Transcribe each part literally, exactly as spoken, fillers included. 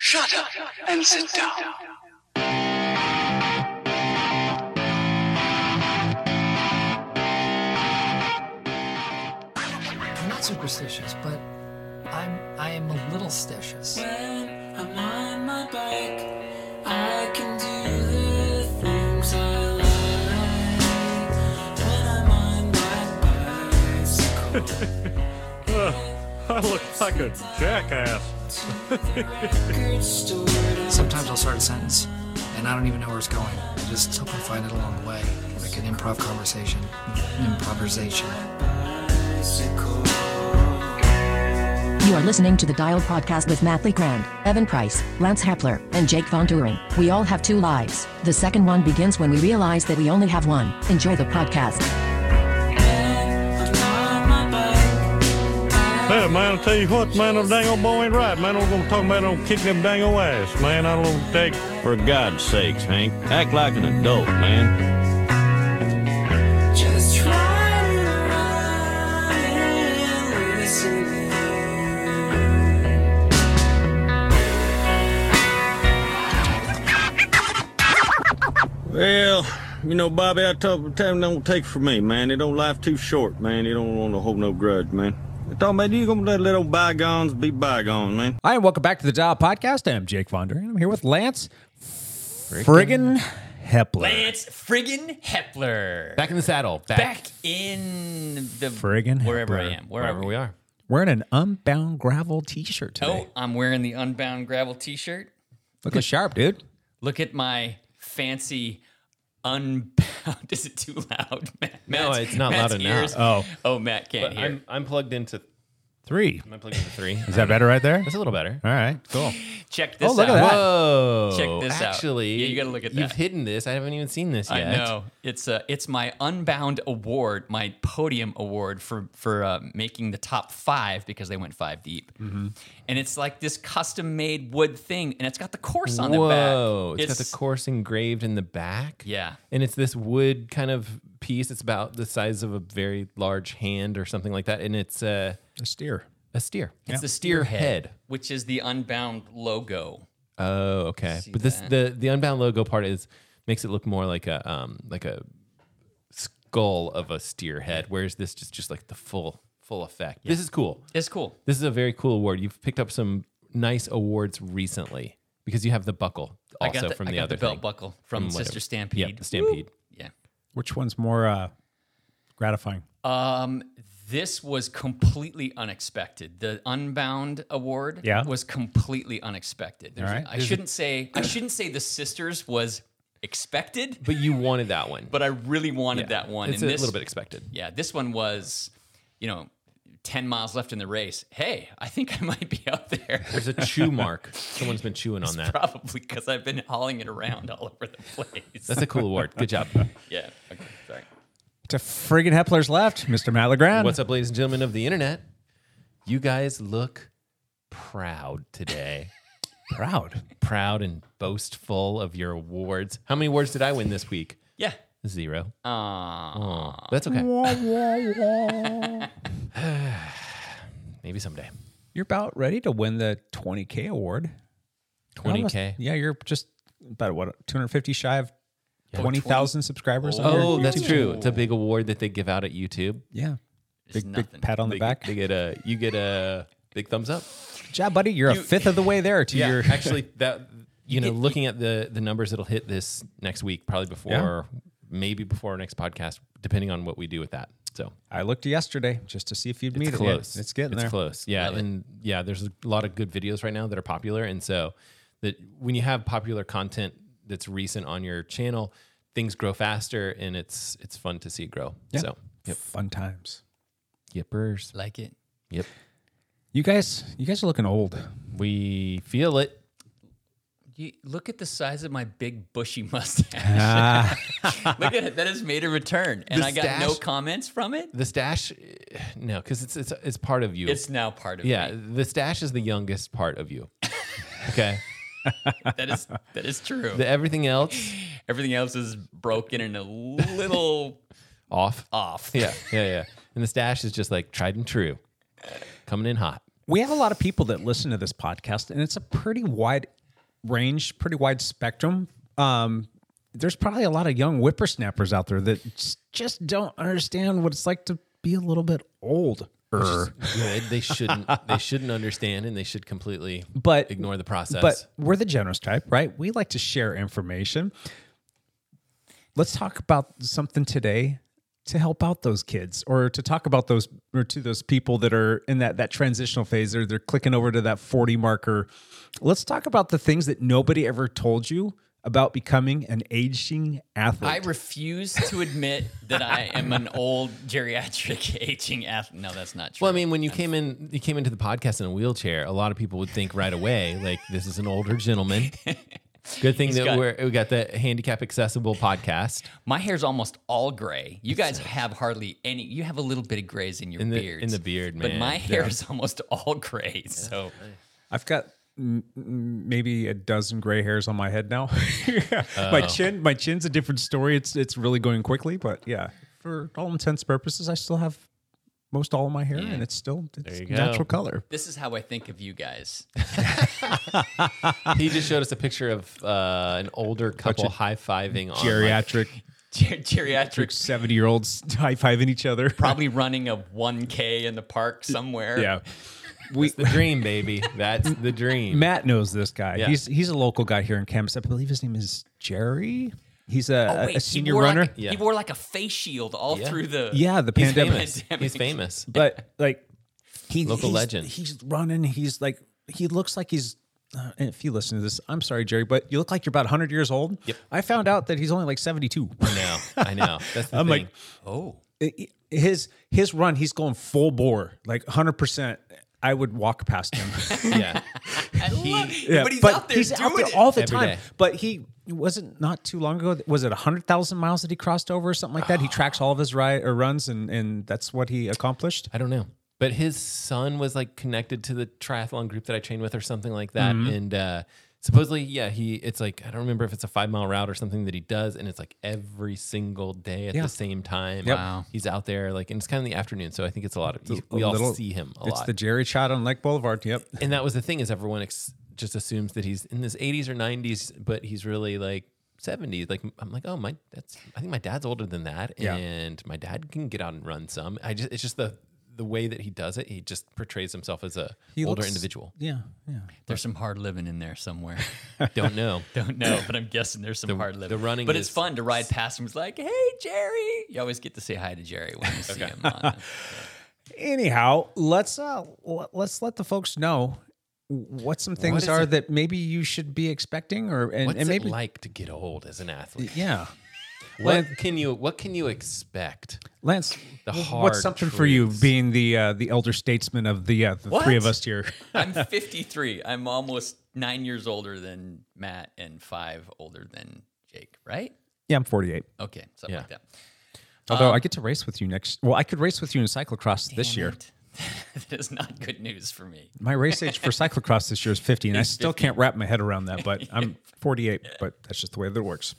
Shut up and sit down. I'm not superstitious, but I'm I am a little stitious. When I'm on my bike, I can do the things I like. When I'm on my bicycle, I look like a jackass. record store to Sometimes I'll start a sentence, and I don't even know where it's going. I just hope I find it along the way, like an improv conversation, improvisation. bicycle. You are listening to the Dial Podcast with Matt Lee Grand, Evan Price, Lance Hepler, and Jake Von Turing. We all have two lives. The second one begins when we realize that we only have one. Enjoy the podcast. Hey, man, I'll tell you what, man, the dang old boy ain't right. Man, I'm going to talk about him kicking them dang old ass. Man, I don't take... For God's sakes, Hank, act like an adult, man. Just try to run and listen. Well, you know, Bobby, I told time don't take from me, man. It don't life too short, man. You don't want to hold no grudge, man. I thought, man, you gonna let little bygones be bygones, man. Hi, and welcome back to the Dial Podcast. I'm Jake Von Duren. I'm here with Lance Friggin Hepler. Lance friggin' Hepler. Back in the saddle. Back, Back in the Friggin' wherever Hepler. I am, wherever, wherever we are. Wearing an Unbound Gravel t-shirt today. Oh, I'm wearing the Unbound Gravel T-shirt. Looking sharp, dude. Look at my fancy Unbound. Is it too loud, Matt? No, Matt's- it's not Matt's loud enough. ears- Oh. oh, Matt can't But hear. I'm I'm plugged into Three. I'm plugged into three. Is that better right there? That's a little better. All right, cool. Check this Oh, look out. at that. Whoa! Check this out. Actually, Yeah, you gotta look at You've that. hidden this. I haven't even seen this I yet. know it's uh, it's my Unbound award, my podium award for for uh, making the top five because they went five deep, Mm-hmm. and it's like this custom made wood thing, and it's got the course on the Whoa! back. It's got the course engraved in the back. Yeah. and it's this wood kind of piece. It's about the size of a very large hand or something like that, and it's uh, A steer. a steer. It's the steer head, which is the Unbound logo. Oh, okay. See But this that? the the Unbound logo part is makes it look more like a um like a skull of a steer head, whereas this just just like the full full effect. This is cool. It's cool. This is a very cool award. You've picked up some nice awards recently because you have the buckle I also got the, from I the got other the belt thing. buckle from, whatever. Sister Stampede. Yep, the Stampede. Yeah. Which one's more uh, gratifying? Um, this was completely unexpected. The Unbound award Yeah. was completely unexpected. There's- All right. I shouldn't say I shouldn't say the Sisters was expected, But you wanted that one. but I really wanted Yeah. that one. It's and a this, little bit expected. Yeah, this one was, you know, ten miles left in the race. Hey, I think I might be up there. There's a chew mark. Someone's been chewing on that. Probably because I've been hauling it around all over the place. That's a cool award. Good job. yeah. Okay. Sorry. To friggin' Hepler's left, Mister Matt LeGrand. What's up, ladies and gentlemen of the internet? You guys look proud today. Proud. Proud and boastful of your awards. How many awards did I win this week? Yeah. Zero. Aw. Oh, that's okay. Maybe someday. You're about ready to win the twenty K award. twenty Almost- K. Yeah, you're just about, what, two hundred fifty shy of twenty thousand subscribers on Oh, your that's YouTube true. channel. It's a big award that they give out at YouTube. Yeah. It's Big, nothing. big pat on the They, back. they get a you get a big thumbs up. Good job, buddy. You're a fifth of the way there to your. actually, that you know, looking at the the numbers, it'll hit this next week, probably before, maybe before our next podcast, depending on what we do with that. So I looked yesterday just to see if you'd meet it's it. close. Yeah, it's getting it's there. close. Yeah, Love it. and yeah, there's a lot of good videos right now that are popular, and so that when you have popular content that's recent on your channel, things grow faster, and it's it's fun to see it grow. Yeah. So yep, Fun times. yippers. Like it. Yep, You guys, you guys are looking old. we feel it. You look at the size of my big bushy mustache. Ah. Look at it. That has made a return, and The I got no stash- comments from it. The stash, eh, no, because it's it's it's part of you. It's now part of yeah, me. the stash is the youngest part of you. Okay, That is that is true. the everything else Everything else is broken and a little off. off. Yeah, yeah, yeah. And the stash is just like tried and true, coming in hot. We have a lot of people that listen to this podcast, and it's a pretty wide range, pretty wide spectrum. Um, there's probably a lot of young whippersnappers out there that just- just don't understand what it's like to be a little bit old. Good. They shouldn't. They shouldn't understand, and they should completely But ignore the process. But we're the generous type, right? We like to share information. Let's talk about something today to help out those kids, or to talk about those, or to those people that are in that that transitional phase. They're they're clicking over to that forty marker. Let's talk about the things that nobody ever told you about becoming an aging athlete. I refuse to admit that I am an old geriatric aging athlete. No, that's not true. well, I mean, when you came in, you came into the podcast in a wheelchair. A lot of people would think right away, like, this is an older gentleman. Good thing He's that got- we're, we got the handicap accessible podcast. My hair's almost all gray. You guys have hardly any. You have a little bit of grays in your In the- beards. in the beard, But man. my hair is almost all gray. So I've got mm, mm, maybe a dozen gray hairs on my head now. My chin, my chin's a different story. It's it's really going quickly, but yeah, for all intents and purposes, I still have most all of my hair, and it's still it's you go. natural color. this is how I think of you guys. He just showed us a picture of uh, an older couple of high fiving on like, Geriatric, Ger- geriatric, seventy year olds high fiving each other. probably running a one K in the park somewhere. Yeah, we. the dream, baby. That's the dream. Matt knows this guy. Yeah. He's he's a local guy here in campus. I believe his name is Jerry. He's a, Oh, a- wait, a he senior wore runner. Like, Yeah. He wore like a face shield all Yeah. through the. Yeah, the He's pandemic. famous. He's famous. But like he Local he's, legend. He's running. He's like he looks like he's. Uh, and if you listen to this, I'm sorry, Jerry, but you look like you're about one hundred years old. Yep. I found out that he's only like seventy-two. I know. I know. That's the I'm thing. like, Oh. I- his his run, he's going full bore, like one hundred percent. I would walk past him. yeah. I love it. Yeah, but he's but out there he's doing out there it. all the Every time. day. But he wasn't not too long ago. Was it a hundred thousand miles that he crossed over or something like that? He tracks all of his ride or runs, and and that's what he accomplished. I don't know. But his son was like connected to the triathlon group that I trained with or something like that. Mm-hmm. And uh, supposedly, yeah, he it's like, I don't remember if it's a five mile route or something that he does. And it's like every single day at Yeah. the same time. Yep. Wow. He's out there like, and it's kind of in the afternoon. So I think it's a lot of, A we all little- see him a it's lot. the Jerry shot on Lake Boulevard. Yep. And that was the thing is everyone ex- just assumes that he's in his eighties or nineties, but he's really like seventies. Like I'm like, oh my, that's I think my dad's older than that, Yeah. and my dad can get out and run some. I just it's just the the way that he does it. He just portrays himself as a He older looks- individual. Yeah. Yeah. There's some hard living in there somewhere. Don't know. Don't know, but I'm guessing there's some The- hard living. the running but it's is- fun to ride past him. It's like, hey, Jerry. You always get to say hi to Jerry when you see him. On Anyhow, let's uh l- let's let the folks know what some things is are it- that maybe you should be expecting, or and, What's and maybe it like to get old as an athlete? yeah. What can you What can you expect? Lance, The wh- hard what's something for you truths. being the uh, the elder statesman of the uh, the What? three of us here? I'm fifty-three. I'm almost nine years older than Matt and five older than Jake, right? Yeah, I'm forty-eight. Okay, something Yeah. like that. Although I get to race with you next. Well, I could race with you in cyclocross this Damn year. it. That is not good news for me. My race age for cyclocross this year is fifty, and I It's still fifty. can't wrap my head around that. But I'm forty-eight. But that's just the way that it works.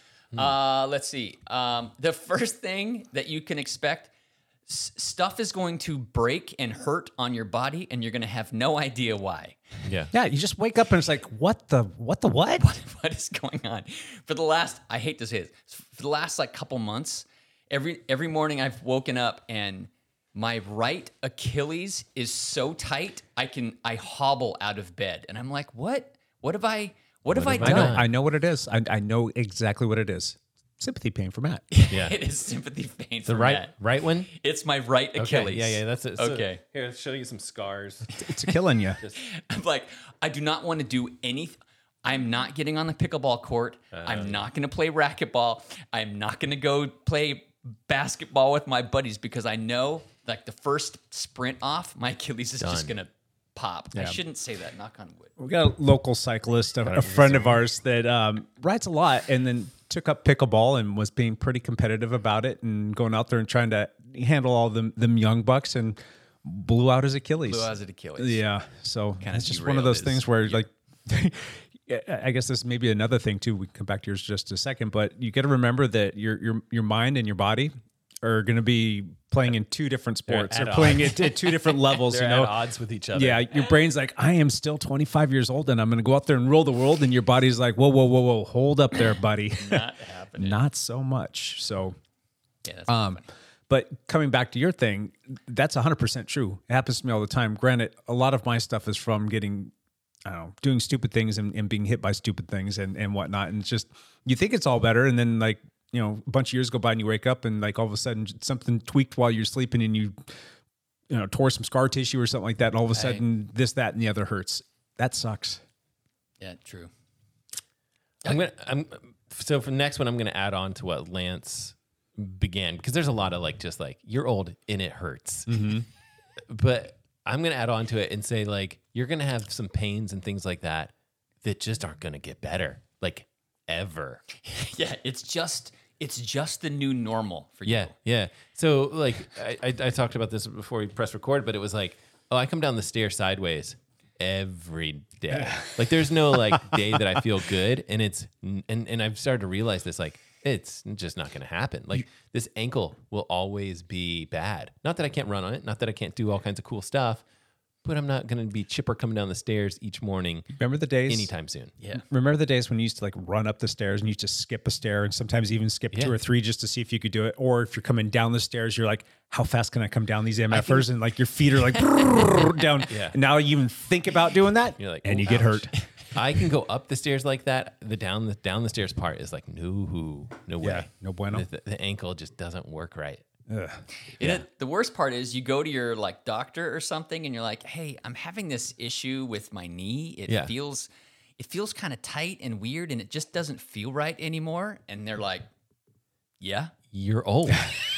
Uh, let's see. Um, the first thing that you can expect, s- stuff is going to break and hurt on your body, and you're going to have no idea why. Yeah. Yeah, you just wake up and it's like, what the what the what? What is going on? For the last, I hate to say this, for the last like couple months, every every morning I've woken up and my right Achilles is so tight I can I hobble out of bed, and I'm like, what? What have I? What, have I have I I done? know, I know what it is. I, I know exactly what it is. Sympathy pain for Matt. Yeah. It is sympathy pain The for right Matt. right one. It's my right Okay. Achilles. Yeah, yeah. That's it. So- Okay. Here, let's show you some scars. It's killing you. I'm like, I do not want to do anything. I'm not getting on the pickleball court. I'm not going to play racquetball. I'm not going to go play basketball with my buddies because I know, like, the first sprint off, my Achilles is just Done. going to pop. I shouldn't say that. Knock on wood. We got a local cyclist, a, a friend of ours that um, rides a lot, and then took up pickleball and was being pretty competitive about it, and going out there and trying to handle all them them young bucks, and blew out his Achilles. Blew out his Achilles. Yeah, so Kinda it's just one of those derailed his- things where like. Yeah, I guess this may be another thing too. We can come back to yours just a second, but you got to remember that your your your mind and your body are going to be playing in two different sports at or playing odds. at, at two different levels. They're you know, at odds with each other. yeah, your brain's like, I am still twenty-five years old and I'm going to go out there and rule the world. And your body's like, whoa, whoa, whoa, whoa, hold up there, buddy. Not happening. Not so much. So, Yeah, that's um, but coming back to your thing, that's one hundred percent true. It happens to me all the time. Granted, a lot of my stuff is from getting, I don't know, doing stupid things and, and being hit by stupid things and, and whatnot. And it's just, you think it's all better. And then like, you know, a bunch of years go by and you wake up and like all of a sudden something tweaked while you're sleeping and you, you know, tore some scar tissue or something like that. And all of a sudden this, that, and the other hurts. That sucks. yeah, true. I'm gonna. I'm so for the next one. I'm gonna add on to what Lance began because there's a lot of like just like you're old and it hurts, Mm-hmm. but I'm gonna add on to it and say like you're gonna have some pains and things like that that just aren't gonna get better like ever. Yeah, it's just it's just the new normal for you. Yeah, yeah. So like I, I, I talked about this before we press record, but it was like, oh, I come down the stairs sideways every day. Like there's no like day that I feel good, and it's and and I've started to realize this like it's just not going to happen. Like this ankle will always be bad. Not that I can't run on it, not that I can't do all kinds of cool stuff, but I'm not going to be chipper coming down the stairs each morning Remember the days? anytime soon. Yeah. Remember the days when you used to like run up the stairs and you used to skip a stair and sometimes even skip two Yeah. or three just to see if you could do it? Or if you're coming down the stairs, you're like, how fast can I come down these M F ers? And like your feet are like down. Yeah. And now you even think about doing that You're like, and "Oh, you get ouch." hurt. I can go up the stairs like that. The down the down the stairs part is like no, no way. Yeah, no bueno. The, the ankle just doesn't work right. Ugh. And it, the worst part is you go to your like doctor or something and you're like, hey, I'm having this issue with my knee. It Yeah. feels it feels kind of tight and weird and it just doesn't feel right anymore. And they're like, yeah. You're old.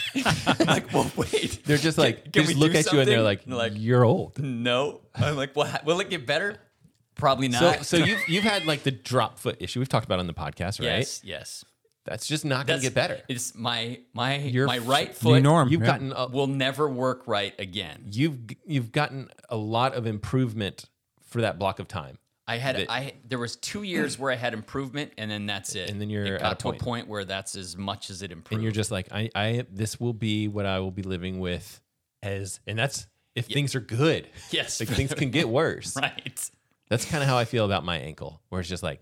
I'm like, well, wait. They're just like Can they we just look do at you and they're something? like, And they're like, you're old. no. I'm like, well, ha- will it get better? Probably So not. so you've you've had like the drop foot issue we've talked about on the podcast, right? yes, yes. That's just not going That's to get better. It's my my Your my f- right New foot norm. You've yeah. gotten a, will never work right again. you've you've gotten a lot of improvement for that block of time. I had that- I there was two years where I had improvement, and then that's it. And then you're it at got a to point. a point where that's as much as it improved. And you're just like, I, I this will be what I will be living with as and that's if things are good. yes, Like things can get worse. right. That's kind of how I feel about my ankle, where it's just like,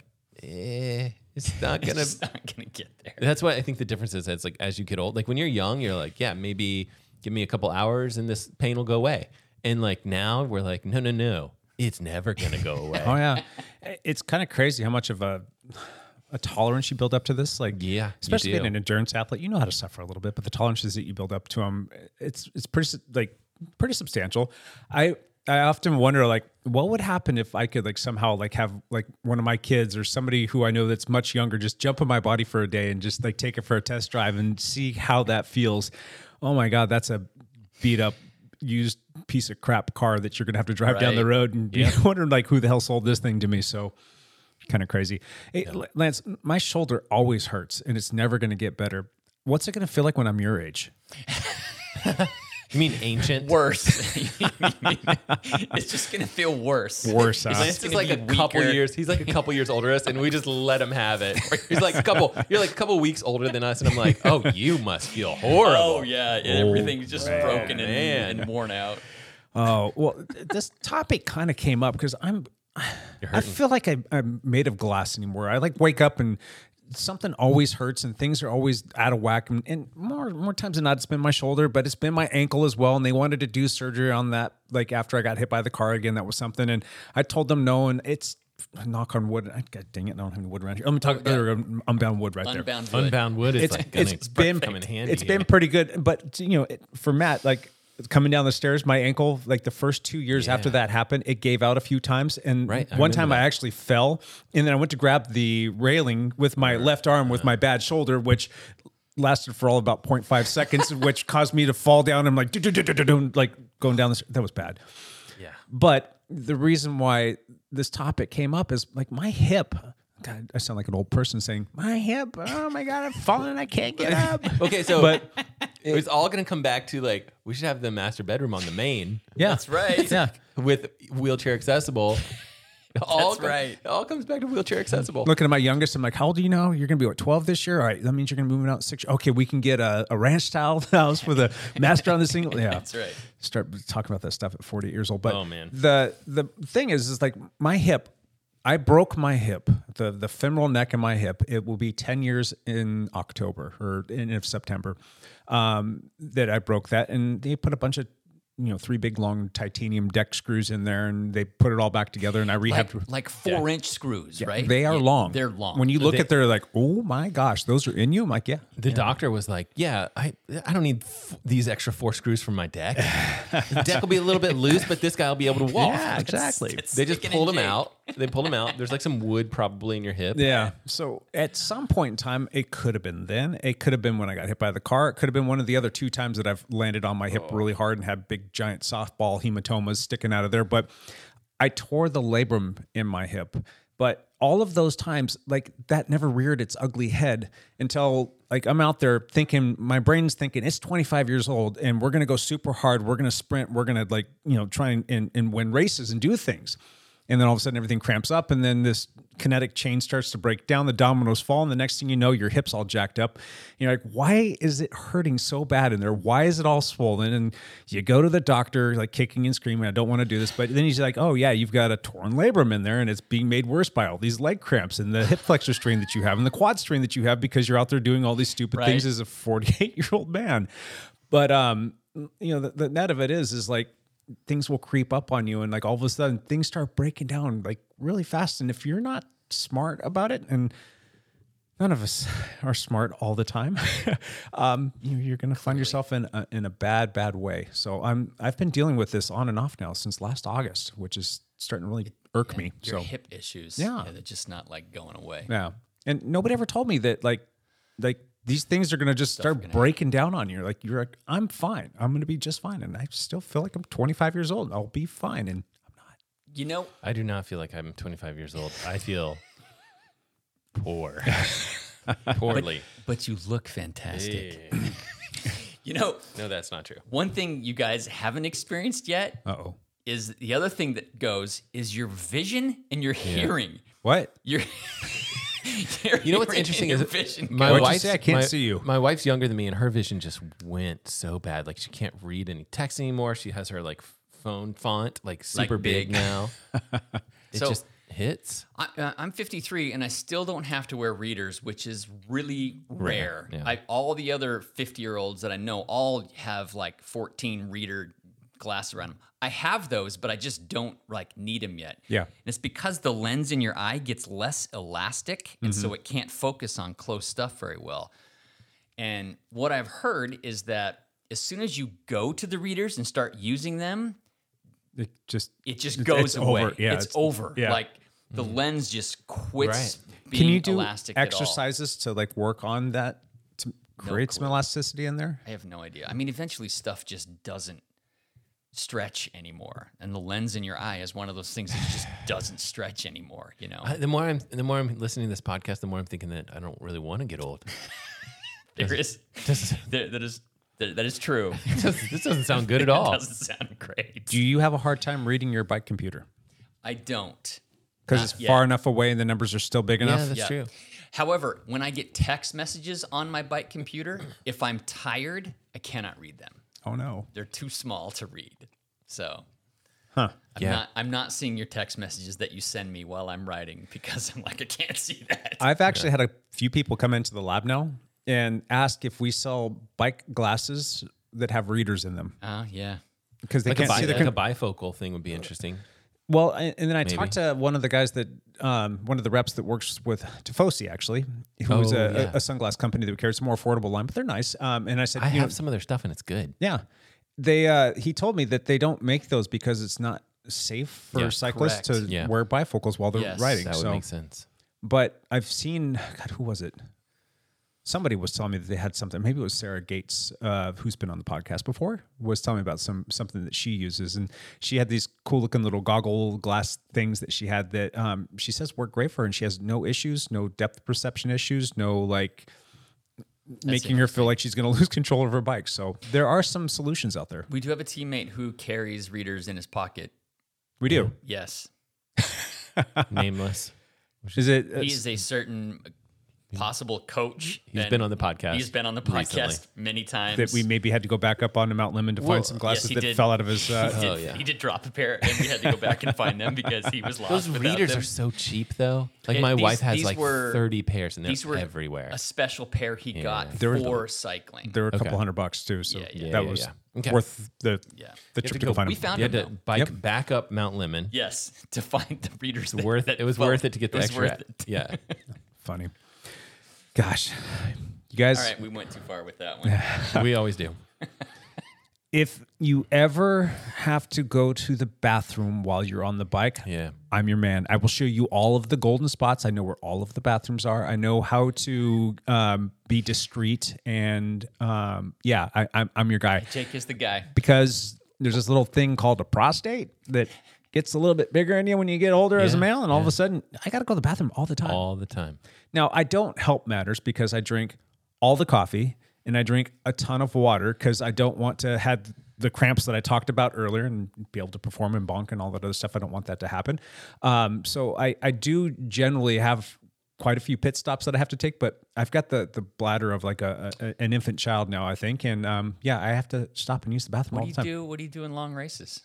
eh, it's not It's gonna. just not gonna get there. That's what I think the difference is. It's like as you get old, like when you're young, you're like, yeah, maybe give me a couple hours and this pain will go away. And like now, we're like, no, no, no, it's never gonna go away. Oh yeah, it's kind of crazy how much of a a tolerance you build up to this. Like, Yeah, you especially do. being an endurance athlete, you know how to suffer a little bit, but the tolerances that you build up to them, it's it's pretty like pretty substantial. I I often wonder like, what would happen if I could like somehow like have like one of my kids or somebody who I know that's much younger just jump in my body for a day and just like take it for a test drive and see how that feels. Oh my God, that's a beat up used piece of crap car that you're gonna have to drive down the Right. road and be wondering like who the hell sold this thing to me. So kind of crazy. Hey, Lance, my shoulder always hurts and it's never gonna get better. What's it gonna feel like when I'm your age? You mean ancient? Worse. It's just gonna feel worse. Worse, huh? Lance is gonna like be a couple weaker. years. He's like a couple years older than us, and we just let him have it. He's like a couple. You're like a couple weeks older than us, and I'm like, oh, you must feel horrible. Oh yeah, everything's just broken and, man. and worn out. Oh, well, th- this topic kind of came up because I'm, I feel like I, I'm made of glass anymore. I like wake up and something always hurts and things are always out of whack. And, and more more times than not, it's been my shoulder, but it's been my ankle as well. And they wanted to do surgery on that, like after I got hit by the car again. That was something. And I told them no, and it's knock on wood. I, God dang it, I don't have any wood around here. I'm talking there, um, unbound wood right there. Unbound wood. Unbound wood is It's like gonna it's been come in handy. it's been here. pretty good, but you know, it, for Matt, like coming down the stairs, my ankle, like the first two years after Yeah. that happened, it gave out a few times, and Right, I one remember time I that. actually fell, and then I went to grab the railing with my left arm with my bad shoulder, which lasted for all about zero point five seconds, which caused me to fall down. I'm like, "Do-do-do-do-do-do," like going down the stairs. That was bad. Yeah. But the reason why this topic came up is like my hip. God, I sound like an old person saying my hip. Oh my God, I've fallen. I can't get up. Okay, so But it's all going to come back to like we should have the master bedroom on the main yeah, That's right. Yeah. with wheelchair accessible. It all That's com- right. It all comes back to wheelchair accessible. Looking at my youngest, I'm like, how old are you now? You're going to be, what, twelve this year? All right, that means you're going to be moving out six. Okay, we can get a, a ranch style house with a master on the single. Yeah. That's right. Start talking about that stuff at forty-eight years old. But Oh, man. the the thing is, is like my hip, I broke my hip, the the femoral neck in my hip. It will be ten years in October or in of September um, that I broke that. And they put a bunch of, you know, three big long titanium deck screws in there and they put it all back together and I Like, rehabbed. like four inch screws, right? They are Yeah, long. They're long. When you look They- at, they're like, oh my gosh, those are in you. I'm like, yeah. The doctor was like, "Yeah, I I don't need f- these extra four screws from my deck. The deck will be a little bit loose, but this guy will be able to walk." Yeah, exactly. It's They just sticking pulled in him Jake. out. They pulled him out. There's like some wood probably in your hip. Yeah. So at some point in time, it could have been then. It could have been when I got hit by the car. It could have been one of the other two times that I've landed on my hip really hard and had big giant softball hematomas sticking out of there. But I tore the labrum in my hip. But all of those times, like that never reared its ugly head until like I'm out there thinking, my brain's thinking it's twenty-five years old and we're going to go super hard. We're going to sprint. We're going to like, you know, try and, and, and win races and do things. And then all of a sudden everything cramps up and then this kinetic chain starts to break down, the dominoes fall, and the next thing you know, your hip's all jacked up. You're like, why is it hurting so bad in there? Why is it all swollen? And you go to the doctor, like kicking and screaming, I don't want to do this. But then he's like, oh yeah, you've got a torn labrum in there and it's being made worse by all these leg cramps and the hip flexor strain that you have and the quad strain that you have because you're out there doing all these stupid Right. things as a forty-eight year old man. But, um, you know, the, the net of it is, is like, things will creep up on you and like all of a sudden things start breaking down like really fast. And if you're not smart about it, and none of us are smart all the time, um, you, you're going to find yourself in a, in a bad, bad way. So I'm, I've been dealing with this on and off now since last August, which is starting to really irk me. Your So hip issues. Yeah. They're just not like going away. yeah. And nobody ever told me that like, like these things are going to just start breaking down on you. Like you're like, I'm fine. I'm going to be just fine. And I still feel like I'm twenty-five years old. I'll be fine. And I'm not. You know, I do not feel like I'm twenty-five years old. I feel poor. Poorly. but you look fantastic. You know, No, that's not true. one thing you guys haven't experienced yet Uh-oh. is the other thing that goes is your vision and your hearing. What? Your, your You know what's hearing interesting and is your vision my goes. What'd you wife's say? I can't my- see you. My wife's younger than me, and her vision just went so bad. Like she can't read any text anymore. She has her like phone font like super big. big. now. It So- just hits. I, uh, I'm fifty-three and I still don't have to wear readers, which is really rare. yeah. I, all the other fifty-year-olds that I know all have like fourteen reader glasses around them. I have those, but I just don't like need them yet. Yeah. And it's because the lens in your eye gets less elastic, and so it can't focus on close stuff very well. And what I've heard is that as soon as you go to the readers and start using them, It just it just It's- goes it's away. over. Yeah, it's, it's- over. yeah. Like the lens just quits Right. being can you do elastic at all. exercises to like work on that to create some clue. elasticity in there? I have no idea. I mean, eventually stuff just doesn't stretch anymore, and the lens in your eye is one of those things that just doesn't stretch anymore. You know, I, the more I'm the more I'm listening to this podcast, the more I'm thinking that I don't really want to get old. there is there, that is that, that is true. This doesn't- this doesn't sound good at It all. doesn't sound great. Do you have a hard time reading your bike computer I don't. because Not it's yet. far enough away and the numbers are still big enough? Yeah, that's Yeah. true. However, when I get text messages on my bike computer, if I'm tired, I cannot read them. Oh no. They're too small to read. So Huh. I'm Yeah. not I'm not seeing your text messages that you send me while I'm writing because I'm like, I can't see that. I've actually had a few people come into the lab now and ask if we sell bike glasses that have readers in them Oh yeah. because they Like, a, can't bi- see the. like con- a bifocal thing would be interesting. Well, and and then I Maybe. talked to one of the guys that, um, one of the reps that works with Tifosi, actually, who's Oh, a, yeah. a sunglass company that carries a more affordable line, but they're nice. Um, and I said, I you have know, some of their stuff and it's good. yeah, they. Uh, he told me that they don't make those because it's not safe for Yeah, cyclists correct. to Yeah. wear bifocals while they're Yes, riding. That would so, make sense. but I've seen, God, who was it? Somebody was telling me that they had something. Maybe it was Sarah Gates, uh, who's been on the podcast before, was telling me about some something that she uses, and she had these cool looking little goggle glass things that she had that um, she says work great for her, and she has no issues, no depth perception issues, no like making her feel like she's going to lose control of her bike. So there are some solutions out there. We do have a teammate who carries readers in his pocket. We do. Yes. nameless. Is it? He is a certain possible coach. He's and been on the podcast He's been on the podcast recently. many times. that we maybe had to go back up onto Mount Lemon to Well, find some glasses yes, he that did. fell out of his. Uh, he, did, Oh, yeah. he did drop a pair, and we had to go back and find them because he was lost. Those without readers them. are so cheap, though. Like It- my these- wife has these like were- thirty pairs, and they're These were everywhere. a special pair he got There was- for cycling. They were a couple Okay. hundred bucks too, so Yeah, yeah. that Yeah, was yeah. Okay. worth the Yeah. the You have trip to to go go- find we them. found you had him. to though. bike Yep. back up Mount Lemon. Yes, to find the readers. That, Worth that, it was well, worth it to get the it was extra. worth it. Yeah. Funny. Gosh, you guys, All right, we went too far with that one. we always do. if you ever have to go to the bathroom while you're on the bike, Yeah. I'm your man. I will show you all of the golden spots. I know where all of the bathrooms are. I know how to um, be discreet, and um, yeah, I, I'm I'm your guy. Jake is the guy. Because there's this little thing called a prostate that gets a little bit bigger in you when you get older as a Yeah, male, and all of a sudden, I got to go to the bathroom all the time. All the time. Now, I don't help matters because I drink all the coffee and I drink a ton of water because I don't want to have the cramps that I talked about earlier and be able to perform and bonk and all that other stuff. I don't want that to happen. Um, so I, I do generally have quite a few pit stops that I have to take, but I've got the the bladder of like a, a an infant child now, I think. And um, yeah, I have to stop and use the bathroom What all do you the time. do? What do you do in long races?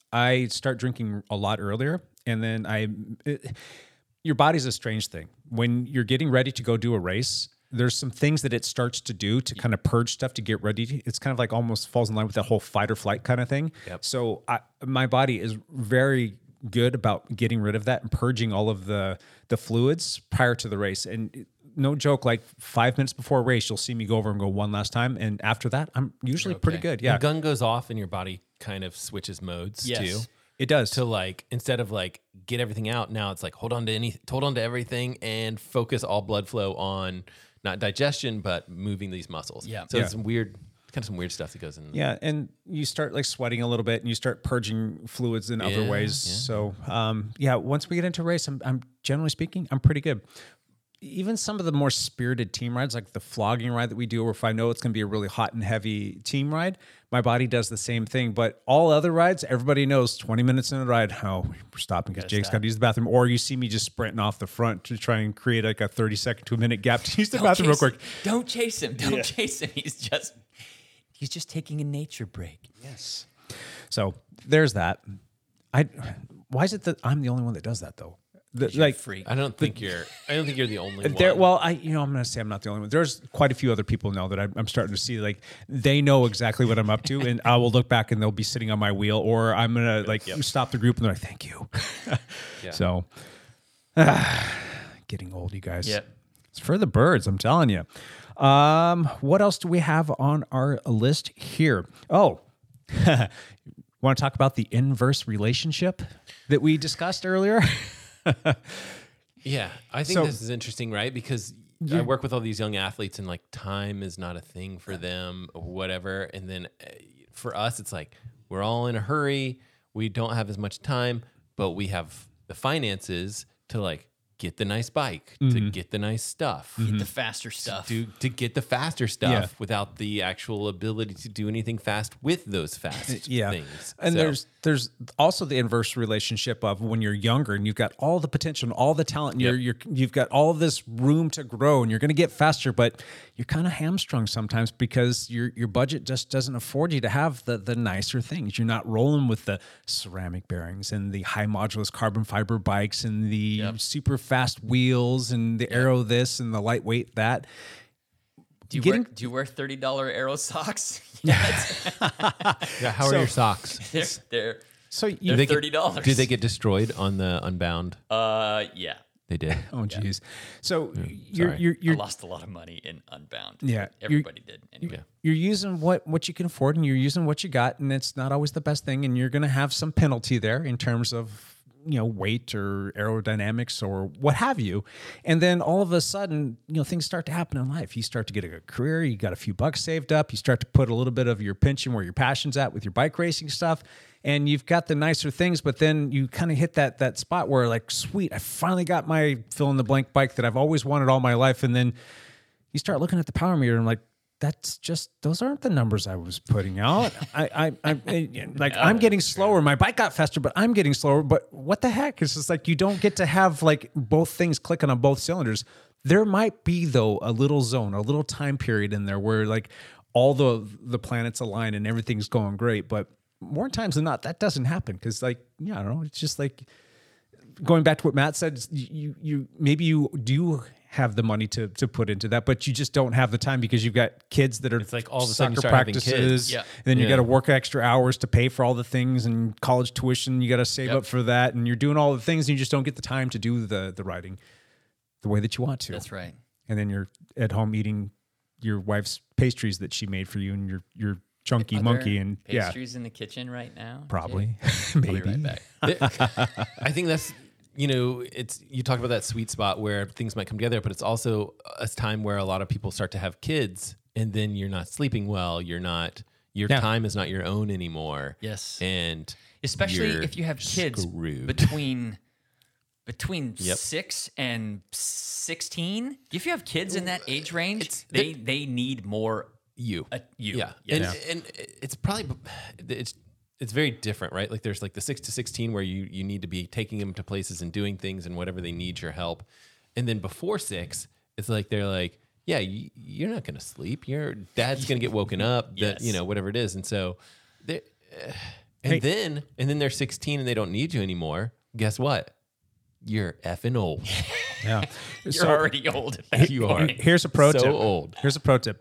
I start drinking a lot earlier, and then I. It, your body's a strange thing. When you're getting ready to go do a race, there's some things that it starts to do to kind of purge stuff to get ready. To, it's kind of like almost falls in line with that whole fight or flight kind of thing. Yep. So I, my body is very good about getting rid of that and purging all of the the fluids prior to the race. And no joke, like five minutes before a race, you'll see me go over and go one last time. And after that, I'm usually pretty okay. good. Yeah, The gun goes off and your body kind of switches modes Yes. too. it does. To like instead of like get everything out, now it's like hold on to any hold on to everything and focus all blood flow on not digestion but moving these muscles. Yeah. So Yeah. it's some weird kind of some weird stuff that goes in. Yeah, and you start like sweating a little bit, and you start purging fluids in other Yeah, ways. yeah. So, um, yeah, once we get into a race, I'm, I'm generally speaking, I'm pretty good. Even some of the more spirited team rides, like the flogging ride that we do, or if I know it's going to be a really hot and heavy team ride, my body does the same thing. But all other rides, everybody knows twenty minutes in a ride, oh, we're stopping because Jake's got to use the bathroom. Or you see me just sprinting off the front to try and create like a thirty second to a minute gap to use the Don't bathroom real chase quick. him. Don't chase him. Don't chase him. He's just he's just taking a nature break. Yes. So there's that. I. Why is it that I'm the only one that does that though? The, like Freak. I don't think you're I don't think you're the only there. one. Well, I you know I'm going to say I'm not the only one. There's quite a few other people now that I'm, I'm starting to see like they know exactly what I'm up to, and I will look back and they'll be sitting on my wheel, or I'm gonna like stop the group and they're like, "Thank you." Yeah. So, ah, getting old, you guys. Yep. It's for the birds. I'm telling you. Um, what else do we have on our list here? Oh. Want to talk about the inverse relationship that we discussed earlier? Yeah, I think So- this is interesting, right? Because I work with all these young athletes, and like time is not a thing for them, or whatever. And then uh, for us, it's like we're all in a hurry. We don't have as much time, but we have the finances to like get the nice bike, to get the nice stuff, Get the faster stuff. to to get the faster stuff Yeah. without the actual ability to do anything fast with those fast yeah. things. And So- there's there's also the inverse relationship of when you're younger and you've got all the potential and all the talent and you're, you're you've got all of this room to grow and you're going to get faster, but you're kind of hamstrung sometimes because your your budget just doesn't afford you to have the the nicer things. You're not rolling with the ceramic bearings and the high modulus carbon fiber bikes and the super fast wheels and the aero this and the lightweight that. do you getting- wear do you wear thirty dollar Aero socks? yeah, how are your socks? they're they're, So you they're they get- thirty dollars. Did they get destroyed on the Unbound? Uh, yeah. They did. oh geez. So you're sorry. you're I you're lost a lot of money in Unbound. Yeah, you're- everybody did. Anyway, you're using what what you can afford and you're using what you got, and it's not always the best thing, and you're going to have some penalty there in terms of you know weight or aerodynamics or what have you. And then all of a sudden, you know, things start to happen in life. You start to get a good career, you got a few bucks saved up, you start to put a little bit of your pension where your passion's at with your bike racing stuff, and you've got the nicer things, but then you kind of hit that that spot where like, sweet, I finally got my fill in the blank bike that I've always wanted all my life, and then you start looking at the power meter and like, that's just those aren't the numbers I was putting out. I, I, I, I like I'm getting slower. My bike got faster, but I'm getting slower. But what the heck? It's just like you don't get to have like both things clicking on both cylinders. There might be though a little zone, a little time period in there where like all the the planets align and everything's going great. But more times than not, that doesn't happen because like yeah, I don't know. It's just like going back to what Matt said. You you maybe you do have the money to to put into that, but you just don't have the time because you've got kids that are It's like all of a sudden you soccer start having practices, kids. Yeah. and then you Yeah. got to work extra hours to pay for all the things and college tuition. You got to save Yep. up for that, and you're doing all the things, and you just don't get the time to do the the writing the way that you want to. That's right. And then you're at home eating your wife's pastries that she made for you, and your your chunky Are monkey, there and yeah, pastries in the kitchen right now? probably Jake? I'll be maybe. right back. I think that's, you know, it's, you talk about that sweet spot where things might come together, but it's also a time where a lot of people start to have kids and then you're not sleeping well. You're not, your Yeah. time is not your own anymore. Yes. And Especially you're if you have kids screwed. between between Yep. six and sixteen. If you have kids in that age range, It's- they they need more you. uh, you. Yeah. Yes. And, and it's probably, it's, it's very different, right? Like there's like the six to sixteen where you, you need to be taking them to places and doing things and whatever they need your help. And then before six, it's like, they're like, yeah, you, you're not going to sleep. Your dad's going to get woken up that, Yes. you know, whatever it is. And so they, uh, and Hey. then, and then they're sixteen and they don't need you anymore. Guess what? You're effing old. Yeah. You're So- already old at that You are. point. Here's a pro So tip. old. Here's a pro tip.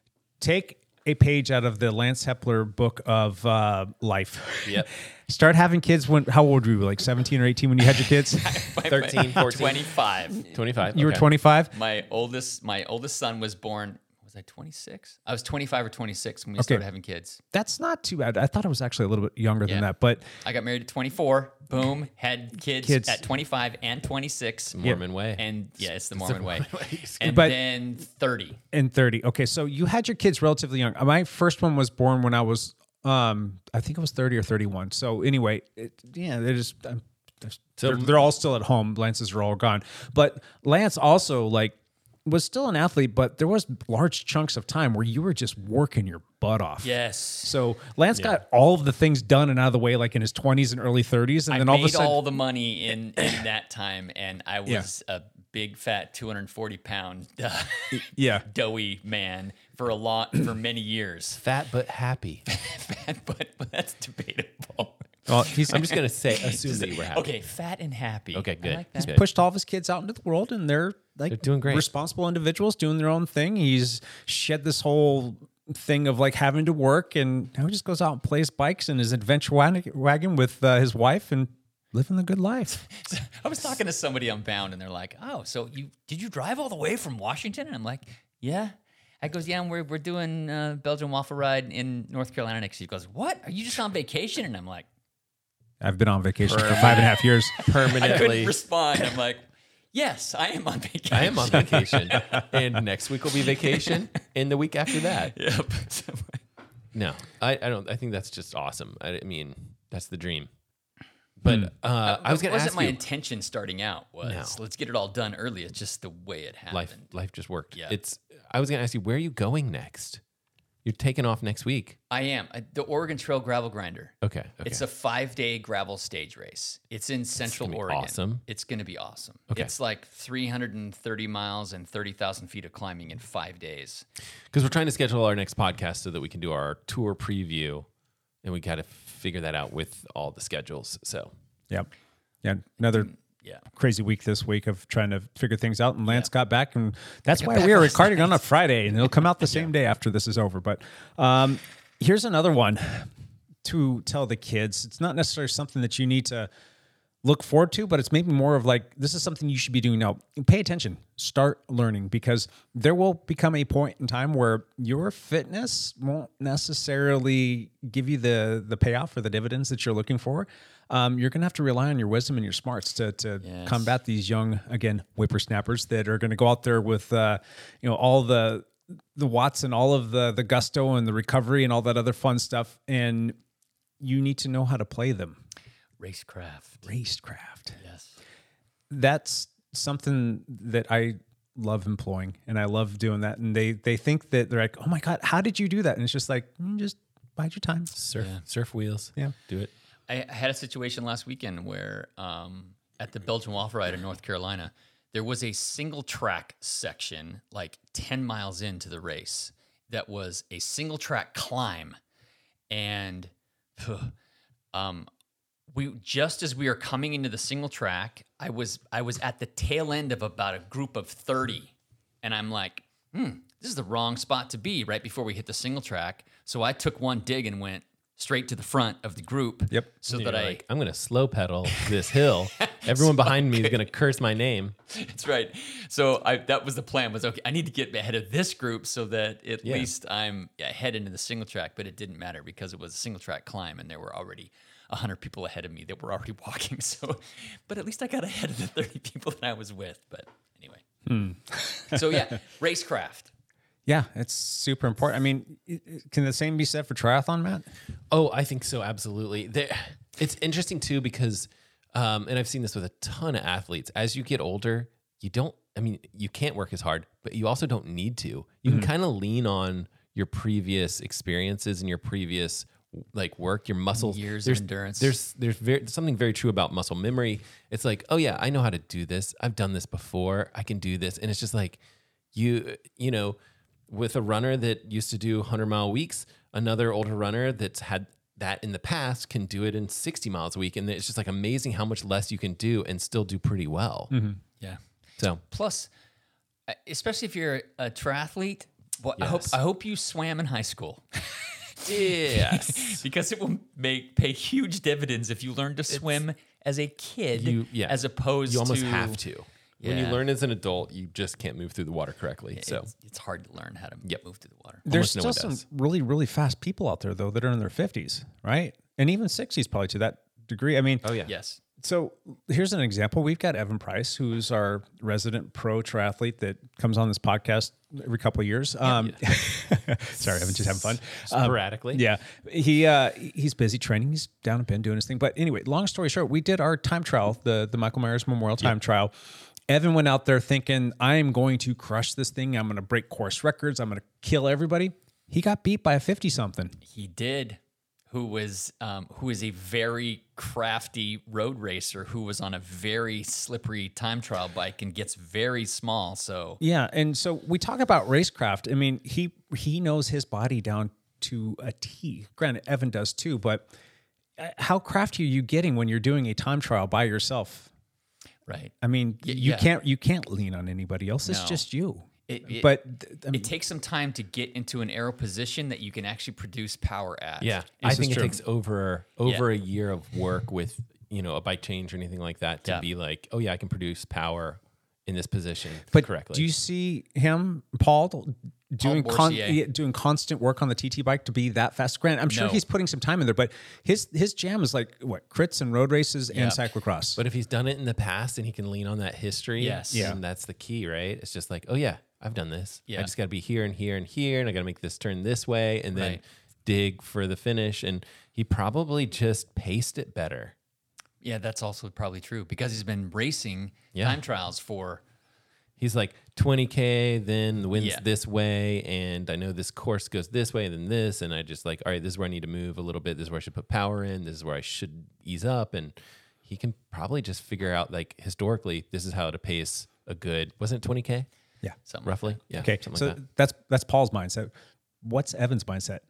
Take a page out of the Lance Hepler book of uh, life. Yep. Start having kids when, how old were you? Like seventeen or eighteen when you had your kids? thirteen, fourteen, twenty-five. twenty-five. You were okay. twenty-five? My oldest my oldest son was born. Was I twenty-six? I was twenty-five or twenty-six when we Okay. started having kids. That's not too bad. I thought it was actually a little bit younger Yeah. than that, but I got married at twenty-four. Boom. Had kids, Kids. at twenty-five and twenty-six. Mormon way. And yeah, it's the Mormon way. And But- then thirty. in thirty. Okay, so you had your kids relatively young. My first one was born when I was, um, I think it was thirty or thirty-one. So anyway, it, yeah, they're just, um, they're, they're, they're all still at home. Lance's are all gone. But Lance also like was still an athlete, but there was large chunks of time where you were just working your butt off. Yes. So Lance got all of the things done and out of the way, like in his twenties and early thirties, and I then made all of a sudden, all the money in, in that time, and I Yeah. was a big, fat, two hundred forty pound uh, yeah, doughy man for a lot for many years. Fat but happy. Fat, but, but that's debatable. well, he's I'm just gonna say, assume that you were happy. Okay, fat and happy. Okay, good. I like that. Good. pushed all of his kids out into the world, and they're like They're doing great. responsible individuals doing their own thing. He's shed this whole thing of like having to work, and now he just goes out and plays bikes in his adventure wag- wagon with uh, his wife and living the good life. I was talking to somebody on Bound, and they're like, "Oh, so you did you drive all the way from Washington?" And I'm like, "Yeah." I goes, "Yeah, and we're we're doing uh, Belgian waffle ride in North Carolina next." He goes, "What? Are you just on vacation?" And I'm like, I've been on vacation for five and a half years. I couldn't Permanently. respond. I'm like, "Yes, I am on vacation." I am on vacation. And next week will be vacation. And the week after that. Yep. No, I, I don't. I think that's just awesome. I, I mean, that's the dream. But uh, I was going to wasn't ask my you. intention starting out. Was No. let's get it all done early. It's just the way it happened. life, life just worked. Yeah. It's. I was going to ask you, where are you going next? You're taking off next week. I am I, the Oregon Trail Gravel Grinder. Okay. okay. It's a five-day gravel stage race. It's in Central gonna be Oregon. awesome. It's going to be awesome. Okay. It's like three hundred thirty miles and thirty thousand feet of climbing in five days. Because we're trying to schedule our next podcast so that we can do our tour preview, and we got to figure that out with all the schedules. So Yep. Yeah. Another Yeah. crazy week this week of trying to figure things out. And Lance got back, and that's why back we are last recording on a Friday, and it'll come out the same day after this is over. But um, here's another one to tell the kids. It's not necessarily something that you need to look forward to, but it's maybe more of like, this is something you should be doing now. Pay attention, start learning, because there will become a point in time where your fitness won't necessarily give you the the payoff or the dividends that you're looking for. Um, you're going to have to rely on your wisdom and your smarts to, to Yes. combat these young, again, whippersnappers that are going to go out there with, uh, you know, all the the watts and all of the the gusto and the recovery and all that other fun stuff. And you need to know how to play them. Racecraft. Racecraft. Yes. That's something that I love employing, and I love doing that. And they they think that they're like, oh my God, how did you do that? And it's just like, mm, just bide your time. Surf, surf wheels. Yeah. Do it. I I had a situation last weekend where um, at the Belgian Waffle Ride in North Carolina, there was a single track section like ten miles into the race that was a single track climb. And um, we just as we were coming into the single track, I was I was at the tail end of about a group of thirty. And I'm like, hmm, this is the wrong spot to be right before we hit the single track. So I took one dig and went straight to the front of the group. Yep. So And that you're I like, I'm going to slow pedal this hill. Everyone behind me is going to curse my name. That's right. So I, that was the plan was, okay, I need to get ahead of this group so that at Yeah. least I'm ahead into the single track, but it didn't matter because it was a single track climb and there were already one hundred people ahead of me that were already walking. So, but at least I got ahead of the thirty people that I was with. But anyway. Hmm. So yeah, racecraft. Yeah, it's super important. I mean, it- it- can the same be said for triathlon, Matt? Oh, I think so. Absolutely. There, it's interesting too because, um, and I've seen this with a ton of athletes. As you get older, you don't. I mean, you can't work as hard, but you also don't need to. You can kind of lean on your previous experiences and your previous like work, your muscle Years of there's, endurance. There's there's very, something very true about muscle memory. It's like, oh yeah, I know how to do this. I've done this before. I can do this, and it's just like you you know. With a runner that used to do hundred mile weeks, another older runner that's had that in the past can do it in sixty miles a week. And it's just like amazing how much less you can do and still do pretty well. Yeah. So Plus, uh, especially if you're a triathlete, well, I hope Yes. I hope you swam in high school. yes, Because it will make pay huge dividends if you learn to swim as a kid, you, yeah, as opposed you almost to have to. When you Yeah. learn as an adult, you just can't move through the water correctly. So It's, it's hard to learn how to Yep. move through the water. There's Almost no still one some does. really, really fast people out there, though, that are in their fifties, right? And even sixties, probably to that degree. I mean, oh yeah, Yes. so here's an example. We've got Evan Price, who's our resident pro triathlete that comes on this podcast every couple of years. Um, sorry, Evan, just having fun. Um, sporadically. yeah, he uh, he's busy training. He's down in Bend doing his thing. But anyway, long story short, we did our time trial, the the Michael Myers Memorial Time Trial. Evan went out there thinking, I am going to crush this thing. I'm going to break course records. I'm going to kill everybody. He got beat by a fifty something. He did. Who was um, who is a very crafty road racer who was on a very slippery time trial bike and gets very small. So Yeah, and so we talk about racecraft. I mean, he he knows his body down to a T. Granted, Evan does too, but uh, how crafty are you getting when you're doing a time trial by yourself? right. I mean, Y- you yeah. can't you can't lean on anybody else. It's No. just you. It- it- but th- I mean, It takes some time to get into an aero position that you can actually produce power at. Yeah, This I is think it true. takes over over a year of work with you know a bike change or anything like that to Yeah. be like, oh yeah, I can produce power in this position but correctly. do you see him, Paul, doing con- Boursier. yeah, doing constant work on the T T bike to be that fast? Granted, I'm sure No. he's putting some time in there, but his his jam is like what crits and road races Yeah. and cyclocross. But if he's done it in the past and he can lean on that history, Yes. Yeah. then that's the key, right? It's just like, oh yeah, I've done this. Yeah. I just got to be here and here and here, and I got to make this turn this way, and then Right. dig for the finish. And he probably just paced it better. Yeah, that's also probably true because he's been racing Yeah. time trials for He's like twenty K, then the wind's Yeah. this way, and I know this course goes this way, and then this, and I just like, all right, this is where I need to move a little bit. This is where I should put power in. This is where I should ease up, and he can probably just figure out like historically, this is how to pace a good. Wasn't it twenty K yeah. something like roughly? Yeah. Okay, something so like that. that's that's Paul's mindset. What's Evan's mindset?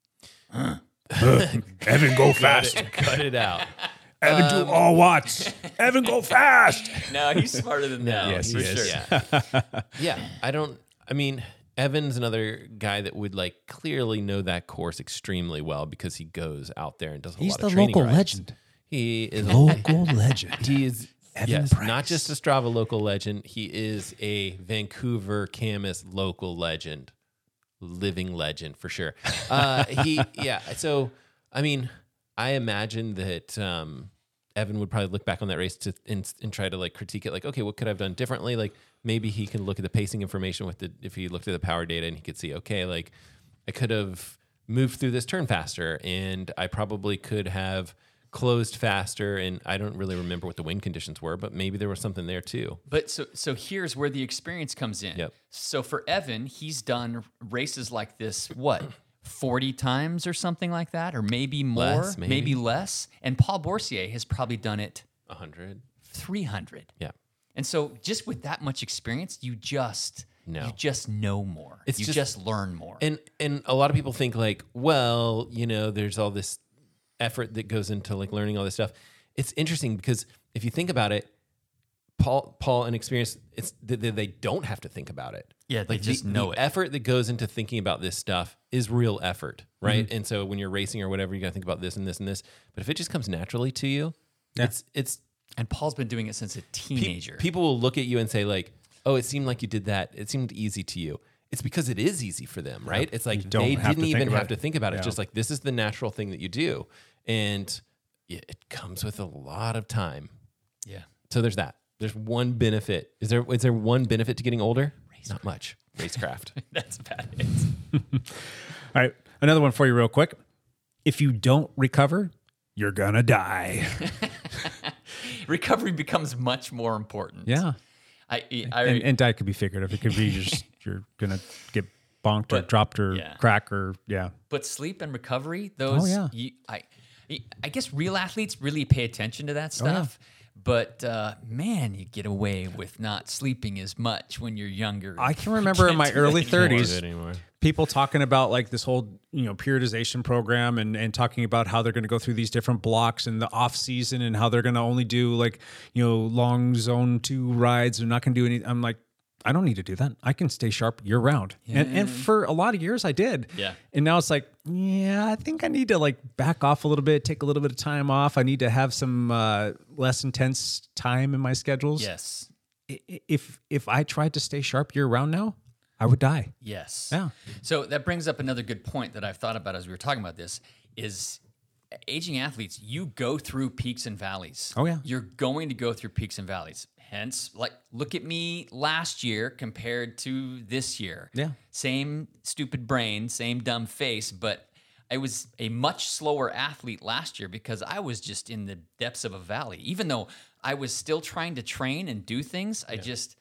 Evan, go fast. Cut it out. Evan, do all watts. Evan, go fast. No, he's smarter than that. Yes, for he is. sure. Yeah. yeah. I don't, I mean, Evan's another guy that would like clearly know that course extremely well because he goes out there and does a He's lot the of training local rides. legend. He is Local legend. He is Evan yes, Price. not just a Strava local legend. He is a Vancouver Camas local legend, living legend for sure. Uh, he yeah. So I mean, I imagine that um, Evan would probably look back on that race to and, and try to like critique it. Like, okay, what could I have done differently? Like maybe he can look at the pacing information with the if he looked at the power data and he could see, okay, like I could have moved through this turn faster, and I probably could have closed faster, and I don't really remember what the wind conditions were, but maybe there was something there too. But so so here's where the experience comes in. Yep. So for Evan, he's done races like this, what, forty times or something like that, or maybe more, Less, maybe. less. And Paul Boursier has probably done it A hundred. three hundred. Yeah. And so just with that much experience, you just No. you just know more. It's you just- just, learn more. And and a lot of people think like, well, you know, there's all this effort that goes into like learning all this stuff. It's interesting because if you think about it, Paul, Paul, and experience, it's they, they don't have to think about it. Yeah, they like just the, know the it. effort that goes into thinking about this stuff is real effort, right? Mm-hmm. And so when you're racing or whatever, you got to think about this and this and this. But if it just comes naturally to you, it's it's And Paul's been doing it since a pe- teenager. people will look at you and say like, "Oh, it seemed like you did that. It seemed easy to you." It's because it is easy for them, right? It's like don't they have to didn't think even about have it. to think about it. Yeah. Just like this is the natural thing that you do, and it it comes with a lot of time. yeah. So there's that. There's one benefit. Is there is there one benefit to getting older? Not much. Racecraft. That's about it. All right, another one for you, real quick. If you don't recover, you're gonna die. Recovery becomes much more important. Yeah, I, I, and, and die could be figurative. It could be just you're gonna get bonked or But- dropped or yeah. crack or yeah. But sleep and recovery, those, Oh, yeah. you, I, I guess real athletes really pay attention to that Oh, yeah. stuff. But uh, man, you get away with not sleeping as much when you're younger. I can remember in my Can't do early it anymore. thirties, anymore. people talking about like this whole, you know, periodization program and, and talking about how they're going to go through these different blocks in the off season and how they're going to only do like, you know, long zone two rides. They're not going to do any. I'm like, I don't need to do that. I can stay sharp year round. And, and for a lot of years I did. Yeah. And now it's like, yeah, I think I need to like back off a little bit, take a little bit of time off. I need to have some uh, less intense time in my schedules. Yes. I- i- If, if I tried to stay sharp year round now, I would die. Yes. Yeah. So that brings up another good point that I've thought about as we were talking about this is aging athletes, you go through peaks and valleys. Oh, yeah. You're going to go through peaks and valleys. Hence, like, look at me last year compared to this year. Yeah. Same stupid brain, same dumb face, but I was a much slower athlete last year because I was just in the depths of a valley. Even though I was still trying to train and do things, I just...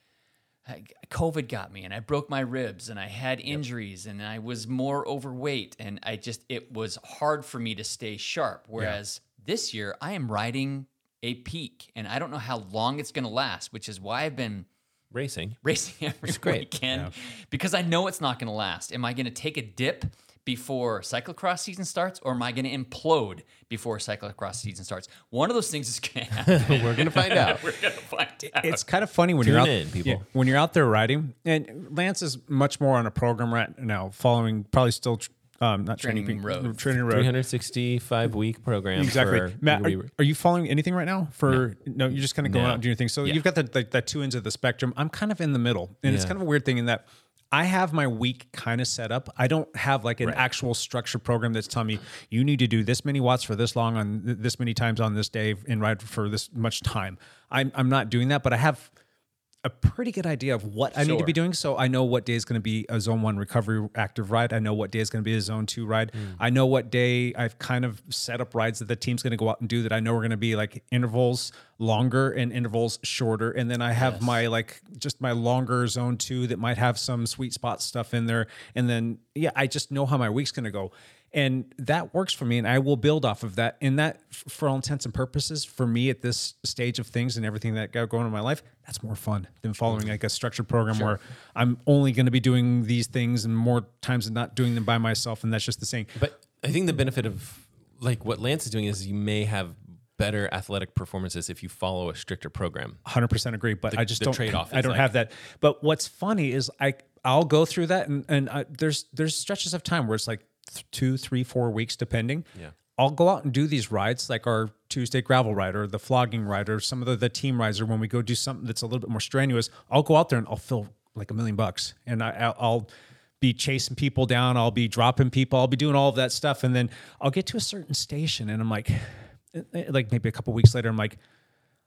I- COVID got me and I broke my ribs and I had injuries and I was more overweight and I just, it was hard for me to stay sharp. Whereas this year I am riding a peak and I don't know how long it's going to last, which is why I've been Racing. racing every great. weekend because I know it's not going to last. Am I going to take a dip before cyclocross season starts or am I going to implode before cyclocross season starts? One of those things is going to happen. We're gonna find out. We're going to find out. It's kind of funny when Tune you're out, in, people. yeah, when you're out there riding. And Lance is much more on a program right now, following probably still um, not training, Training road. training three road. hundred sixty-five week program. Exactly. For Matt, are, re- are you following anything right now? For no, you're just kind of going No. out and doing your thing. So Yeah. you've got the, the the two ends of the spectrum. I'm kind of in the middle, and it's Yeah. kind of a weird thing in that I have my week kind of set up. I don't have like an Right. actual structured program that's telling me you need to do this many watts for this long on th- this many times on this day and ride for this much time. I'm I'm not doing that, but I have a pretty good idea of what I need to Sure. be doing. So I know what day is going to be a zone one recovery active ride. I know what day is going to be a zone two ride. I know what day I've kind of set up rides that the team's going to go out and do that I know are going to be like intervals longer and intervals shorter. And then I have my like just my longer zone two that might have some sweet spot stuff in there. And then, yeah, I just know how my week's going to go. And that works for me, and I will build off of that. And that, f- for all intents and purposes, for me at this stage of things and everything that got going on in my life, that's more fun than following like a structured program where I'm only going to be doing these things and more times than not doing them by myself. And that's just the same. But I think the benefit of like what Lance is doing is you may have better athletic performances if you follow a stricter program. one hundred percent agree, but The- I just the don't. trade-off I is don't like- have that. But what's funny is I I'll go through that, and and I, there's there's stretches of time where it's like th- two, three, four weeks, depending. Yeah. I'll go out and do these rides, like our Tuesday gravel ride or the flogging ride or some of the, the team rides, or when we go do something that's a little bit more strenuous. I'll go out there and I'll feel like a million bucks, and I, I'll, I'll be chasing people down. I'll be dropping people. I'll be doing all of that stuff, and then I'll get to a certain station, and I'm like, like maybe a couple weeks later, I'm like,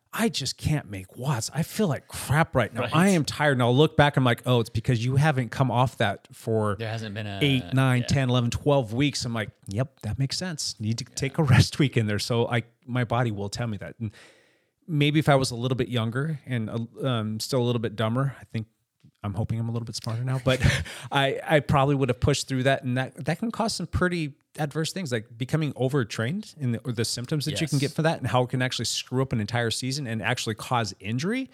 I just can't make watts. I feel like crap right now. Right. I am tired. And I'll look back. I'm like, oh, it's because you haven't come off that for there hasn't been a, eight, nine, yeah. ten, eleven, twelve weeks. I'm like, yep, that makes sense. Need to yeah. take a rest week in there. So I, my body will tell me that. And maybe if I was a little bit younger and um, still a little bit dumber, I think I'm hoping I'm a little bit smarter now, but I, I probably would have pushed through that. And that, that can cause some pretty adverse things, like becoming overtrained in the, or the symptoms that yes. you can get for that, and how it can actually screw up an entire season and actually cause injury.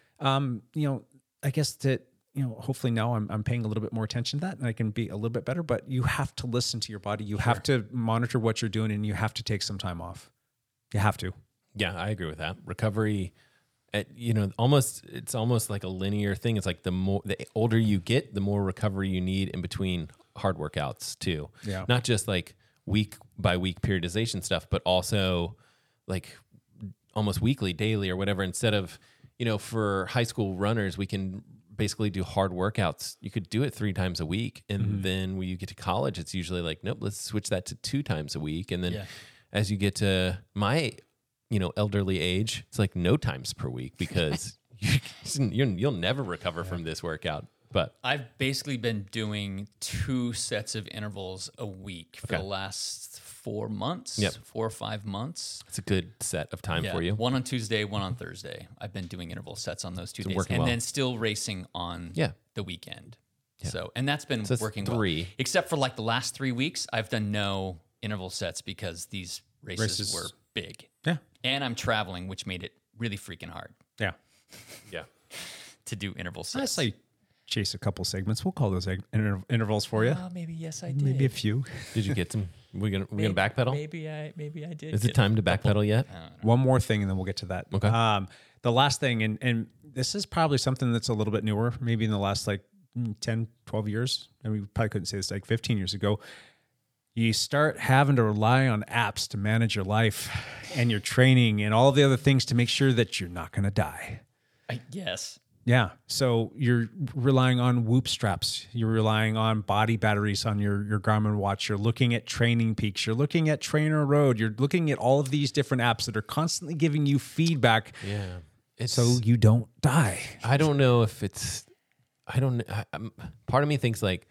Um, you know, I guess that, you know, hopefully now I'm, I'm paying a little bit more attention to that and I can be a little bit better, but you have to listen to your body. You sure. have to monitor what you're doing, and you have to take some time off. You have to. Yeah, I agree with that. Recovery, at, you know, almost, it's almost like a linear thing. It's like the more, the older you get, the more recovery you need in between hard workouts too. Yeah. Not just like week by week periodization stuff, but also like almost weekly, daily or whatever. Instead of, you know, for high school runners, we can basically do hard workouts. You could do it three times a week. And mm-hmm. then when you get to college, it's usually like, nope, let's switch that to two times a week. And then yeah. as you get to my, you know, elderly age, it's like no times per week, because you, you'll never recover yeah. from this workout. But I've basically been doing two sets of intervals a week for okay. the last four months, yep. four or five months. It's a good set of time yeah, for you. One on Tuesday, one on Thursday. I've been doing interval sets on those two it's days, working and well. then still racing on yeah. the weekend. Yeah. So, and that's been so that's working three. well. Except for like the last three weeks, I've done no interval sets because these races, races. were big. Yeah. And I'm traveling, which made it really freaking hard. Yeah. Yeah. To do interval sets. Honestly, chase a couple segments. We'll call those inter- intervals for you. Uh, maybe yes, I did. Maybe a few. Did you get some? We gonna we maybe, gonna backpedal? Maybe I maybe I did. Is it time to backpedal yet? One more thing, and then we'll get to that. Okay. Um, the last thing, and and this is probably something that's a little bit newer, maybe in the last like ten, twelve years. And we probably couldn't say this like fifteen years ago. You start having to rely on apps to manage your life and your training and all the other things to make sure that you're not going to die. I guess. Yeah. So you're relying on Whoop straps. You're relying on body batteries on your, your Garmin watch. You're looking at Training Peaks. You're looking at Trainer Road. You're looking at all of these different apps that are constantly giving you feedback. Yeah. It's, so you don't die. I don't know if it's, I don't know. I'm, part of me thinks like,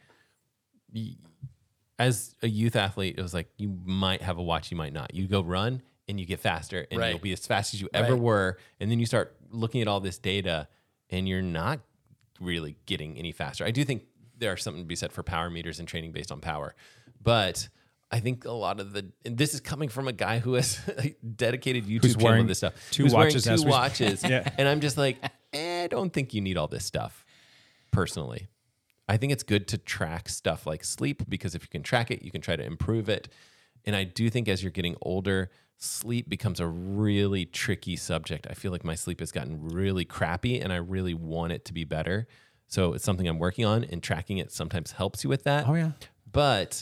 as a youth athlete, it was like, you might have a watch, you might not. You go run and you get faster, and right. you'll be as fast as you ever right. were. And then you start looking at all this data, and you're not really getting any faster. I do think there's something to be said for power meters and training based on power. But I think a lot of the, and this is coming from a guy who has a dedicated YouTube Who's channel wearing with this stuff. Two Who's watches. wearing two we, watches. yeah. And I'm just like, eh, I don't think you need all this stuff, personally. I think it's good to track stuff like sleep, because if you can track it, you can try to improve it. And I do think as you're getting older, sleep becomes a really tricky subject. I feel like my sleep has gotten really crappy, and I really want it to be better. So it's something I'm working on, and tracking it sometimes helps you with that. Oh, yeah. But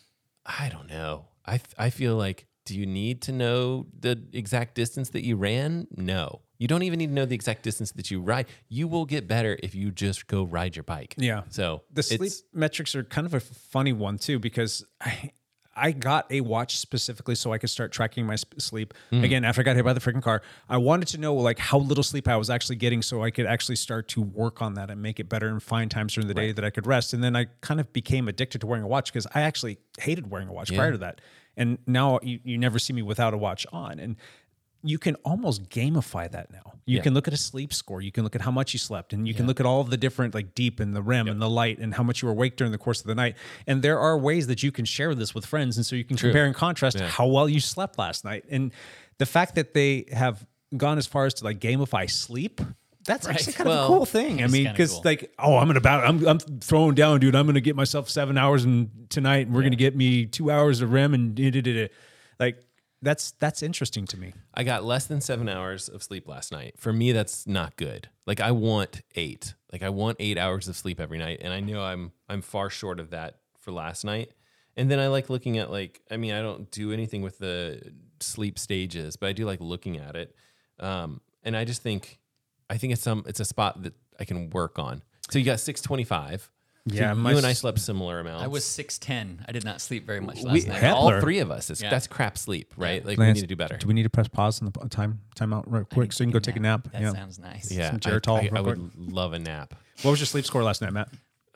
I don't know. I, I feel like, do you need to know the exact distance that you ran? No. You don't even need to know the exact distance that you ride. You will get better if you just go ride your bike. Yeah. So the sleep metrics are kind of a funny one too, because I I got a watch specifically so I could start tracking my sp- sleep. Mm. Again, after I got hit by the freaking car, I wanted to know like how little sleep I was actually getting, so I could actually start to work on that and make it better and find times during the day right. that I could rest. And then I kind of became addicted to wearing a watch, because I actually hated wearing a watch yeah. prior to that. And now you, you never see me without a watch on. And you can almost gamify that now. You yeah. can look at a sleep score. You can look at how much you slept, and you can yeah. look at all of the different like deep and the R E M yep. and the light and how much you were awake during the course of the night. And there are ways that you can share this with friends. And so you can True. compare and contrast yeah. how well you slept last night. And the fact that they have gone as far as to like gamify sleep, that's right. actually kind well, of a cool thing. I mean, because cool. like, oh, I'm gonna about I'm I'm throwing down, dude. I'm gonna get myself seven hours and tonight, and we're yeah. gonna get me two hours of R E M and da, da, da, da. Like. That's that's interesting to me. I got less than seven hours of sleep last night. For me, that's not good. Like I want eight. Like I want eight hours of sleep every night, and I know I'm I'm far short of that for last night. And then I like looking at like I mean I don't do anything with the sleep stages, but I do like looking at it. Um, and I just think I think it's some it's a spot that I can work on. So you got six twenty-five. Yeah, So my you and I s- slept similar amounts. I was six ten. I did not sleep very much last we, night. Hepler. all three of us. It's, Yeah. That's crap sleep, right? Like Lance, we need to do better. Do we need to press pause on the p- time time out real quick so you can go take a nap? That yeah. sounds nice. yeah, some I, Geritol I, real I quick. would love a nap. What was your sleep score last night, Matt?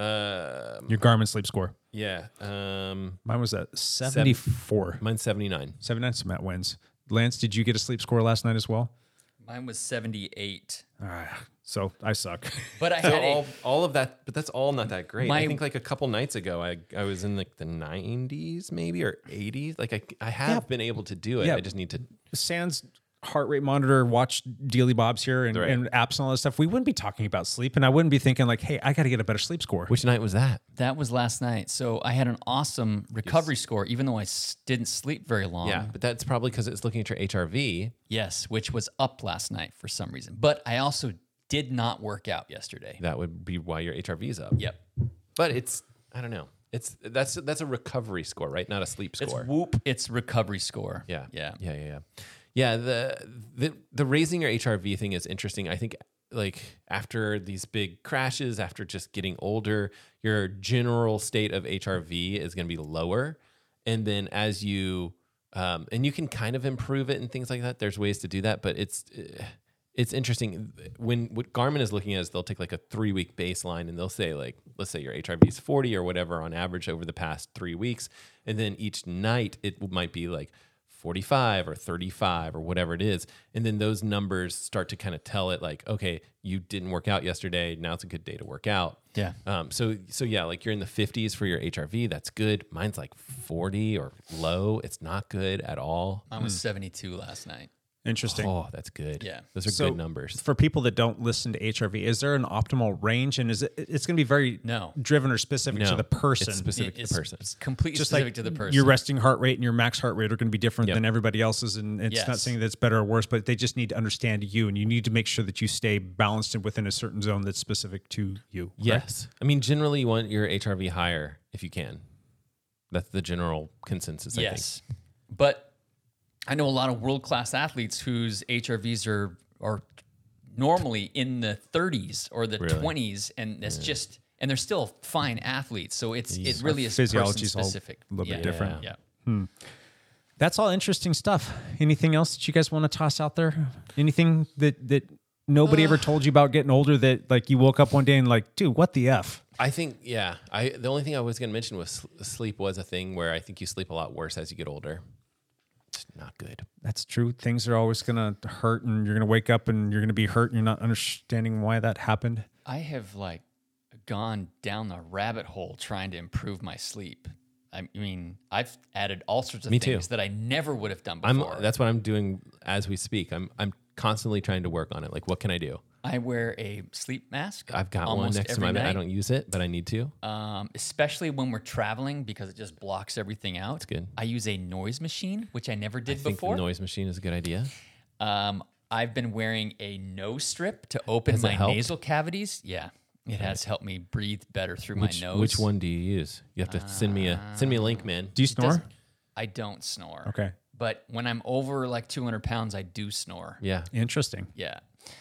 Um, Your Garmin sleep score. yeah, um, Mine was at seventy-four. mine's seventy-nine. seventy-nine, so Matt wins. Lance, did you get a sleep score last night as well? Mine was seventy-eight. Ah, so I suck. But I So had all, a, all of that, but that's all not that great. My- I think like a couple nights ago, I I was in like the nineties maybe or eighties. Like I I have been able to do it. Yeah. I just need to. Sans heart rate monitor, watch Daily Bob's here and, Right. and apps and all that stuff. We wouldn't be talking about sleep, and I wouldn't be thinking like, hey, I got to get a better sleep score. Which night was that? that was last night. So I had an awesome recovery score, even though I s- didn't sleep very long. Yeah, but that's probably because it's looking at your H R V. Yes, which was up last night for some reason. But I also did not work out yesterday. That would be why your H R V is up. Yep. But it's I don't know. It's that's that's a recovery score, right? Not a sleep It's score. Whoop. It's recovery score. Yeah. Yeah. Yeah. Yeah. Yeah. Yeah. The, the the raising your H R V thing is interesting. I think like after these big crashes, after just getting older, your general state of H R V is going to be lower. And then as you um, and you can kind of improve it and things like that. There's ways to do that, but it's it's interesting when what Garmin is looking at is they'll take like a three week baseline and they'll say like, let's say your H R V is forty or whatever on average over the past three weeks. And then each night it might be like forty-five or thirty-five or whatever it is. And then those numbers start to kind of tell it like, okay, you didn't work out yesterday. Now it's a good day to work out. Yeah. Um, so, so yeah, like you're in the fifties for your H R V. That's good. Mine's like forty or low. It's not good at all. Mine was seventy-two last night. Interesting. Oh, that's good. Yeah. Those are So good numbers. For people that don't listen to H R V, is there an optimal range, and is it? It's going to be very No. driven or specific No, to the person. it's specific It- to it's, the person. It's completely Just specific like to the person. your resting heart rate and your max heart rate are going to be different Yep. than everybody else's, and it's not Yes. saying that it's better or worse, but they just need to understand you, and you need to make sure that you stay balanced and within a certain zone that's specific to you. correct? Yes. I mean, generally you want your H R V higher if you can. That's the general consensus, I think. Yes. But I know a lot of world class athletes whose H R Vs are are normally in the thirties or the Really? twenties, and it's just and they're still fine athletes. So it's it Our really is person physiology's all specific. a little bit Yeah. different. Yeah. That's all interesting stuff. Anything else that you guys want to toss out there? Anything that that nobody ever told you about getting older that like you woke up one day and like, dude, what the F? I think, yeah. I the only thing I was going to mention was sl- sleep was a thing where I think you sleep a lot worse as you get older. It's not good. That's true. Things are always going to hurt, and you're going to wake up and you're going to be hurt, and you're not understanding why that happened. I have like gone down the rabbit hole trying to improve my sleep. I mean, I've added all sorts of Me too. things that I never would have done I'm before. that's what I'm doing as we speak. I'm I'm constantly trying to work on it. Like, what can I do? I wear a sleep mask. I've got one almost next to every my bed. I night. don't use it, but I need to. um, especially when we're traveling because it just blocks everything out. That's good. I use a noise machine, which I never did I think before. the noise machine is a good idea. Um, I've been wearing a nose strip to open Has it my helped? nasal cavities. Yeah, it has helped me breathe better through Which my nose. which one do you use? You have to send me a send me a link, man. Do you It snore? doesn't- I don't snore. Okay. But when I'm over like two hundred pounds, I do snore. Yeah. Interesting. Yeah.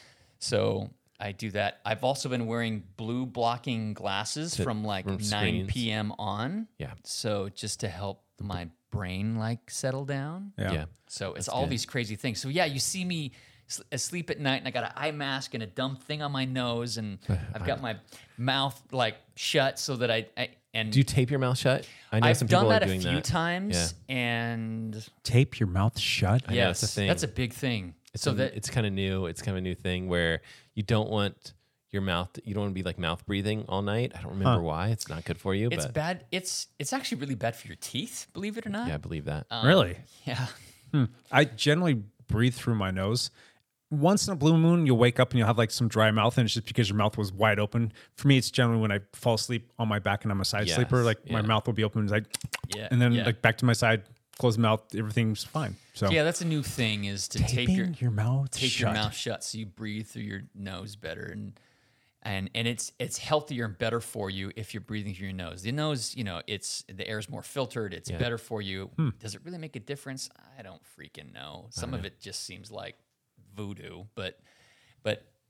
So I do that. I've also been wearing blue blocking glasses from like from nine screens. p.m. on. Yeah. So just to help my brain like settle down. Yeah. Yeah. So it's all good. these crazy things. So yeah, you see me s- asleep at night and I got an eye mask and a dumb thing on my nose and I've got my mouth like shut so that I, I and Do you tape your mouth shut? I know I've some done people that are a doing few that. times and Tape your mouth shut. I know, yes, it's a thing. that's a big thing. It's so a- that it's kind of new. It's kind of a new thing where you don't want your mouth. You don't want to be like mouth breathing all night. I don't remember why. It's not good for you. it's but bad. It's it's actually really bad for your teeth, believe it or not. yeah, I believe that. Um, Really? Yeah. I generally breathe through my nose. Once in a blue moon, you'll wake up and you'll have like some dry mouth, and it's just because your mouth was wide open. For me, it's generally when I fall asleep on my back and I'm a side Yes, sleeper, like my yeah. mouth will be open, like, Yeah. and then yeah. like back to my side, close mouth, everything's fine. So yeah, that's a new thing is to tape your taping your mouth tape shut. your mouth shut so you breathe through your nose better and and and it's it's healthier and better for you if you're breathing through your nose. The nose, you know, it's the air's more filtered. It's better for you. Hmm. Does it really make a difference? I don't freaking know. Some of it just seems like voodoo, but but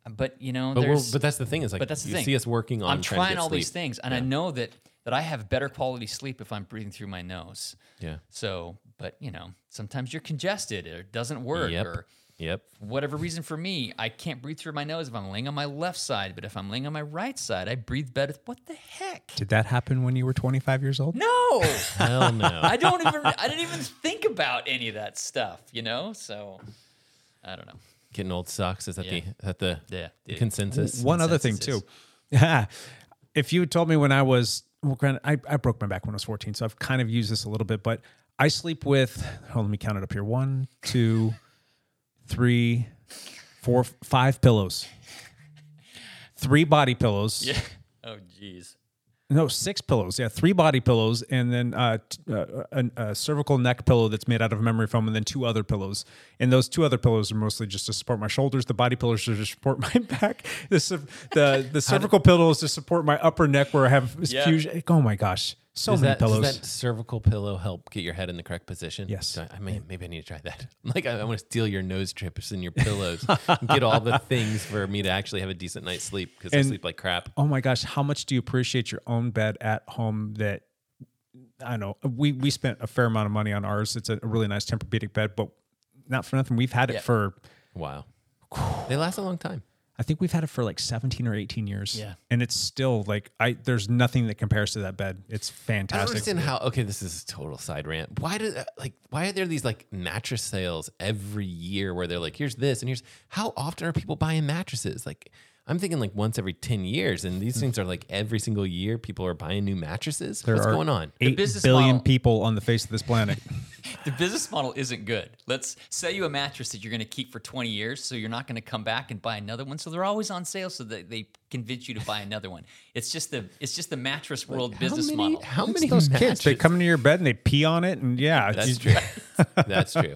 But you know, But, we're, there's, but that's the thing is like, but that's the you thing. see us working on I'm trying to trying get all these sleep. things, and I Yeah. know that that I have better quality sleep if I'm breathing through my nose. Yeah. So, but you know, sometimes you're congested or it doesn't work, Yep. or Yep. for whatever reason for me, I can't breathe through my nose if I'm laying on my left side, but if I'm laying on my right side, I breathe better. What the heck? Did that happen when you were twenty-five years old? No, Hell no. I don't even. I didn't even think about any of that stuff. You know, so I don't know. Getting old sucks. Is that Yeah. the is that the Yeah, the it- consensus? One other thing Consensus too. If you had told me when I was, well, granted, I, I broke my back when I was fourteen, so I've kind of used this a little bit, but I sleep with, hold on, let me count it up here. One, two, three, four, five pillows. Three body pillows. Yeah. Oh, geez. No, six pillows. Yeah, three body pillows, and then uh, t- uh, a, a cervical neck pillow that's made out of memory foam, and then two other pillows. And those two other pillows are mostly just to support my shoulders. The body pillows are to support my back. The cer- the, the cervical pillow is to support my upper neck where I have Yeah. fusion. Oh my gosh, so Does many that, pillows. Does that cervical pillow help get your head in the correct position? Yes. Do I, I mean, maybe I need to try that. Like, I, I want to steal your nose strips and your pillows, and get all the things for me to actually have a decent night's sleep because I And- sleep like crap. Oh my gosh, how much do you appreciate your own bed at home? That I don't know. We we spent a fair amount of money on ours. It's a really nice Tempur-Pedic bed, but not for nothing. We've had it Yeah. for. Wow. They last a long time. I think we've had it for like seventeen or eighteen years. Yeah. And it's still like, I, there's nothing that compares to that bed. It's I don't fantastic. understand how. Okay, this is a total side rant. Why do like why are there these like mattress sales every year where they're like, here's this and here's how often are people buying mattresses? Like, I'm thinking like once every ten years, and these things are like every single year people are buying new mattresses. There What's are going on? Eight business billion model- people on the face of this planet. The business model isn't good. Let's sell you a mattress that you're going to keep for twenty years, so you're not going to come back and buy another one. So they're always on sale, so that they convince you to buy another one. It's just the it's just the mattress world business how many, model. How It's many those kids, they mattresses- come into your bed and they pee on it, and yeah, That's you- true. That's true.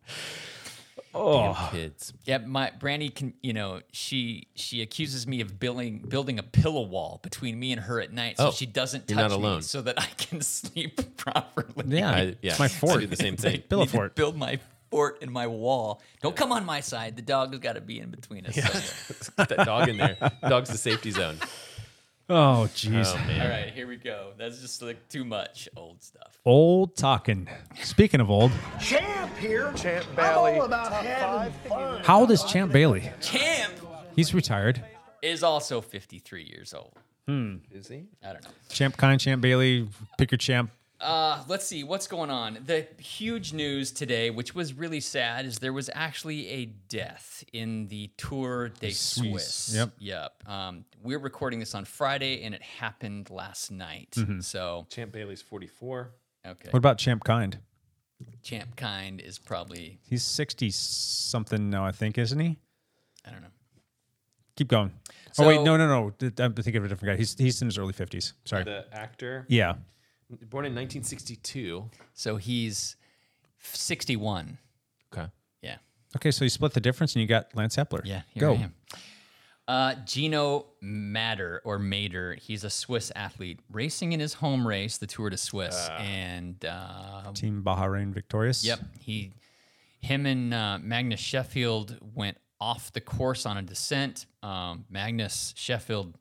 Oh, kids. Yeah, my Brandy can, you know, she she accuses me of building building a pillow wall between me and her at night, so Oh, she doesn't you're touch not me, alone. so that I can sleep properly. yeah, I- it's yeah, my I fort. do the same thing. Pillow Need to fort. build my fort in my wall. Don't come on my side. The dog has got to be in between us. Get that dog in there. Dog's the safety zone. Oh, jeez. Oh man. All right, here we go. That's just like too much old stuff. Old talking. Speaking of old, Champ here. Champ Bailey. I'm all about having fun. how old is Champ Bailey? Champ He's retired. is also fifty-three years old. Is he? I don't know. Champ Kind, Champ Bailey, pick your champ. Uh, let's see what's going on. The huge news today, which was really sad, is there was actually a death in the Tour de Suisse. Suisse. Yep. Yep. Um, we're recording this on Friday, and it happened last night. So, Champ Bailey's forty-four. okay. What about Champ Kind? Champ Kind is probably, He's sixty something now, I think, isn't he? I don't know. Keep going. So- oh wait, no, no, no. I'm thinking of a different guy. He's he's in his early fifties. Sorry. The actor, Yeah. born in nineteen sixty-two. So he's sixty-one. Okay. Yeah. Okay, so you split the difference and you got Lance Hepler. Yeah, here Go. I am. Uh, Gino Mader or Mader, he's a Swiss athlete racing in his home race, the Tour de Suisse, and uh, Team Bahrain victorious. yep, he, him and uh, Magnus Sheffield went off the course on a descent. Um, Magnus Sheffield,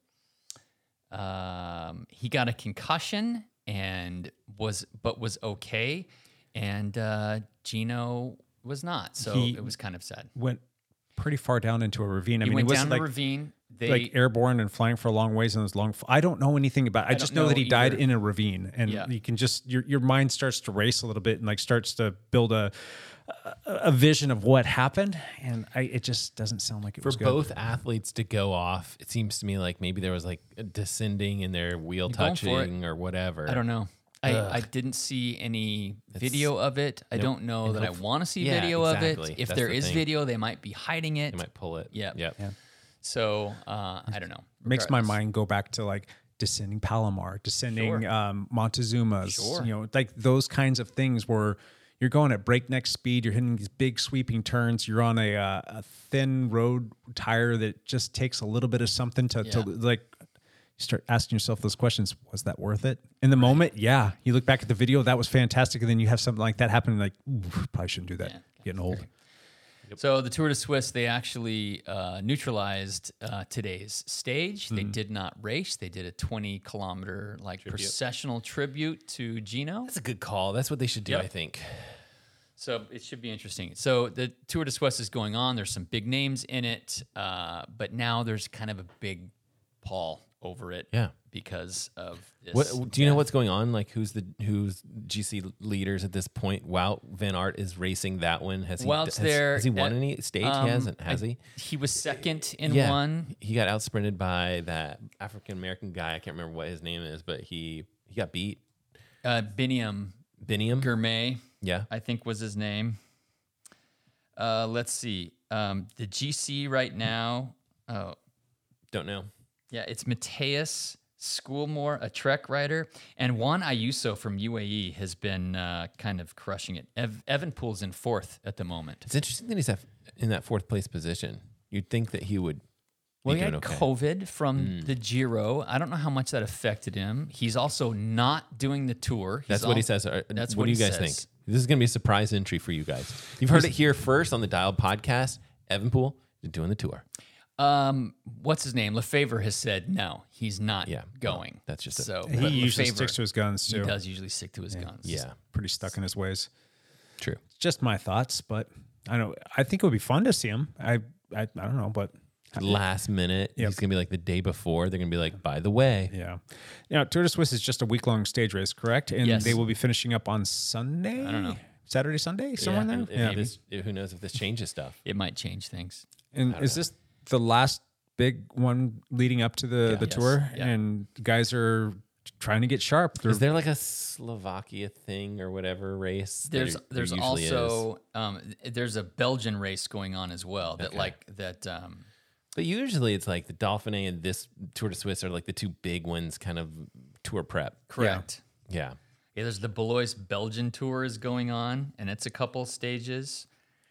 um, he got a concussion and was, but was okay, and uh, Gino was not. So He- it was kind of sad. Went pretty far down into a ravine. I He mean, went it down wasn't a like ravine. They, like airborne and flying for a long ways and those long. I don't know anything about. I, I just don't know, that know he died either. in a ravine, and Yeah. you can just your your mind starts to race a little bit and like starts to build a a, a vision of what happened, and I it just doesn't sound like it For was good. both athletes to go off, it seems to me like maybe there was like a descending in their wheel You're going for it. touching or whatever. I don't know. I, I didn't see any video of it. I Nope. don't know And that I hope- want to see Yeah, video of exactly. it. If That's there the is thing. video, they might be hiding it. You might pull it. Yep. Yep. Yeah. So uh, I don't know. Makes my Regardless. mind go back to like descending Palomar, descending Sure. um, Montezuma's, Sure. you know, like those kinds of things where you're going at breakneck speed, you're hitting these big sweeping turns, you're on a, uh, a thin road tire that just takes a little bit of something to, to Yeah. like you start asking yourself those questions. Was that worth it? In the moment, yeah. You look back at the video, that was fantastic. And then you have something like that happen, like, ooh, probably shouldn't do that. Yeah. Getting old. So the Tour de Suisse, they actually uh, neutralized uh, today's stage. They Mm-hmm. did not race. They did a twenty kilometer like processional tribute to Gino. That's a good call. That's what they should do, Yep. I think. So it should be interesting. So the Tour de Suisse is going on. There's some big names in it, uh, but now there's kind of a big pall over it. Yeah. Because of this. What do you know what's going on? Like who's the who's G C leaders at this point? Wout van Aert is racing that one. Has he Wout's has, there has he won at- any stage? um, he hasn't, has I- he? He was second in Yeah. one. He got out sprinted by that African American guy. I can't remember what his name is, but he he got beat. Uh, Biniam Biniam? Gourmet, Yeah. I think was his name. Uh, let's see. Um, the G C right now. Oh, Don't know. yeah, it's Mateus Schoolmore, a Trek rider, and Juan Ayuso from U A E has been uh, kind of crushing it. Ev- Evenepoel's in fourth at the moment. It's interesting that he's at- in that fourth place position. You'd think that he would Well, be he doing had okay. COVID from the Giro. I don't know how much that affected him. He's also not doing the tour. He's That's what al- he says. Uh, That's what, what do you he guys says. think? This is going to be a surprise entry for you guys. You've heard it here first on the Dialed podcast. Evenepoel is doing the tour. Um, what's his name? Lefevre has said no, he's not Yeah, going. well, that's just a- so. He but usually Lefevre, sticks to his guns He too. does usually stick to his guns. Yeah, Pretty stuck in his ways. true. Just my thoughts, but I don't. I think it would be fun to see him. I I, I don't know, but Last minute, Yep. he's going to be like the day before. They're going to be like, by the way, yeah. You know, Tour de Suisse is just a week long stage race, correct? And Yes. they will be finishing up on Sunday. I don't know. Saturday, Sunday, somewhere yeah, in and there. if this, who knows if this changes stuff? It might change things. And is this the last big one leading up to the, the Yes. tour? Yeah. And guys are trying to get sharp. They're, Is there like a Slovakia thing or whatever race? that There's there there's usually is? also um, there's a Belgian race going on as well that Okay. like that um, But usually it's like the Dauphiné and this Tour de Suisse are like the two big ones, kind of tour prep. correct. Yeah. Yeah, there's the Belois Belgian tour is going on, and it's a couple stages,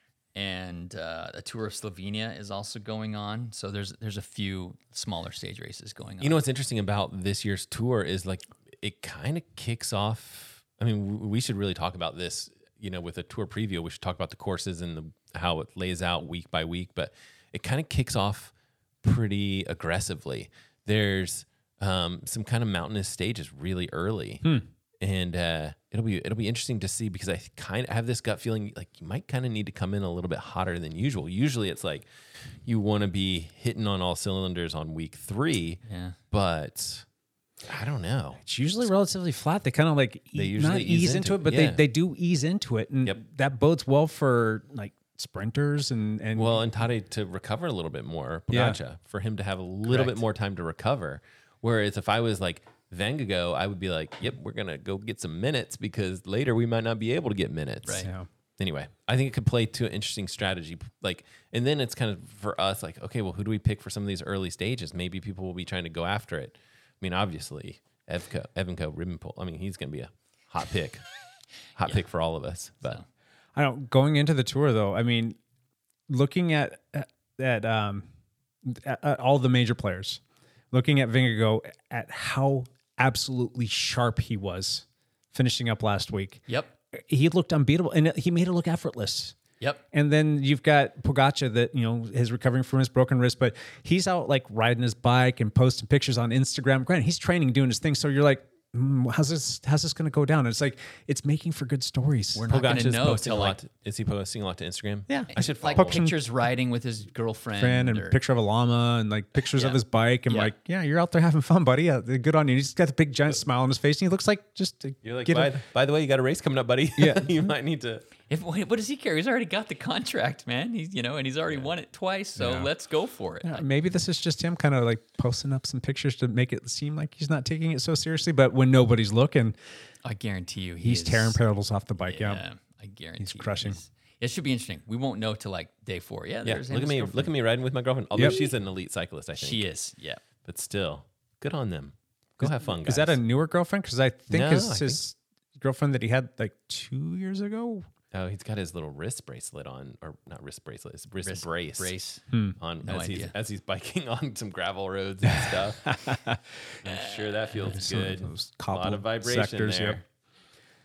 and uh, the Tour of Slovenia is also going on. So there's there's a few smaller stage races going on. You know what's interesting about this year's tour is like it kind of kicks off. I mean, w- we should really talk about this. You know, with a tour preview, we should talk about the courses and the how it lays out week by week. But it kind of kicks off pretty aggressively. There's um, some kind of mountainous stages really early, and uh, it'll be it'll be interesting to see because I kind of have this gut feeling like you might kind of need to come in a little bit hotter than usual. Usually, it's like you want to be hitting on all cylinders on week three, Yeah. but I don't know. it's usually relatively flat. They kind of like They e- usually not ease ease into into it, it, but yeah. they, they do ease into it. And Yep. that bodes well for like sprinters and, and Well, and Tade to recover a little bit more, Yeah. Pogacar, for him to have a little bit Correct. more time to recover. Whereas if I was like Van Gogh, I would be like, yep, we're going to go get some minutes because later we might not be able to get minutes. Right. yeah. Anyway, I think it could play to an interesting strategy. Like, and then it's kind of for us like, okay, well, who do we pick for some of these early stages? Maybe people will be trying to go after it. I mean, obviously, Evco, Evenco, Ribbenpoel. I mean, he's going to be a hot pick, hot pick for all of us. But I don't going into the tour though. I mean, looking at at um at, at all the major players, looking at Vingegaard at how absolutely sharp he was finishing up last week. Yep. He looked unbeatable, and he made it look effortless. Yep. And then you've got Pogacar that, you know, is recovering from his broken wrist, but he's out like riding his bike and posting pictures on Instagram. Granted, he's training, doing his thing. So you're like, mm, how's this, how's this going to go down? And it's like, it's making for good stories. We're not going to Pogacar's know posting a till like, lot. To, is he posting a lot to Instagram? Yeah. I should follow like him. pictures riding with his girlfriend. Fan and or- picture of a llama and like pictures Yeah. of his bike. And Yeah. like, yeah, you're out there having fun, buddy. Yeah, good on you. He's got the big giant smile on his face. And he looks like just to You're like, get by, a, by the way, you got a race coming up, buddy. Yeah. you might need to. If, what does he care? He's already got the contract, man. He's you know, and he's already won it twice. So Yeah. let's go for it. Yeah, maybe this is just him kind of like posting up some pictures to make it seem like he's not taking it so seriously. But when nobody's looking, I guarantee you, he he's is, tearing pedals off the bike. Yeah. Yeah, I guarantee He's you crushing. he's- It should be interesting. We won't know till like day four. Yeah, Yeah, there's look at Anna's me. girlfriend. Look at me riding with my girlfriend. Although Yep. she's an elite cyclist, I think. She is. Yeah. But still, good on them. Go have fun, guys. Is that a newer girlfriend? Because I think No, his, I his girlfriend that he had like two years ago. Oh, he's got his little wrist bracelet on, or not wrist bracelet, his wrist, Wrist brace, brace. on No as he's idea. as he's biking on some gravel roads and stuff. I'm sure that feels Some of good. those A lot cobbled of vibration sectors, there. yep.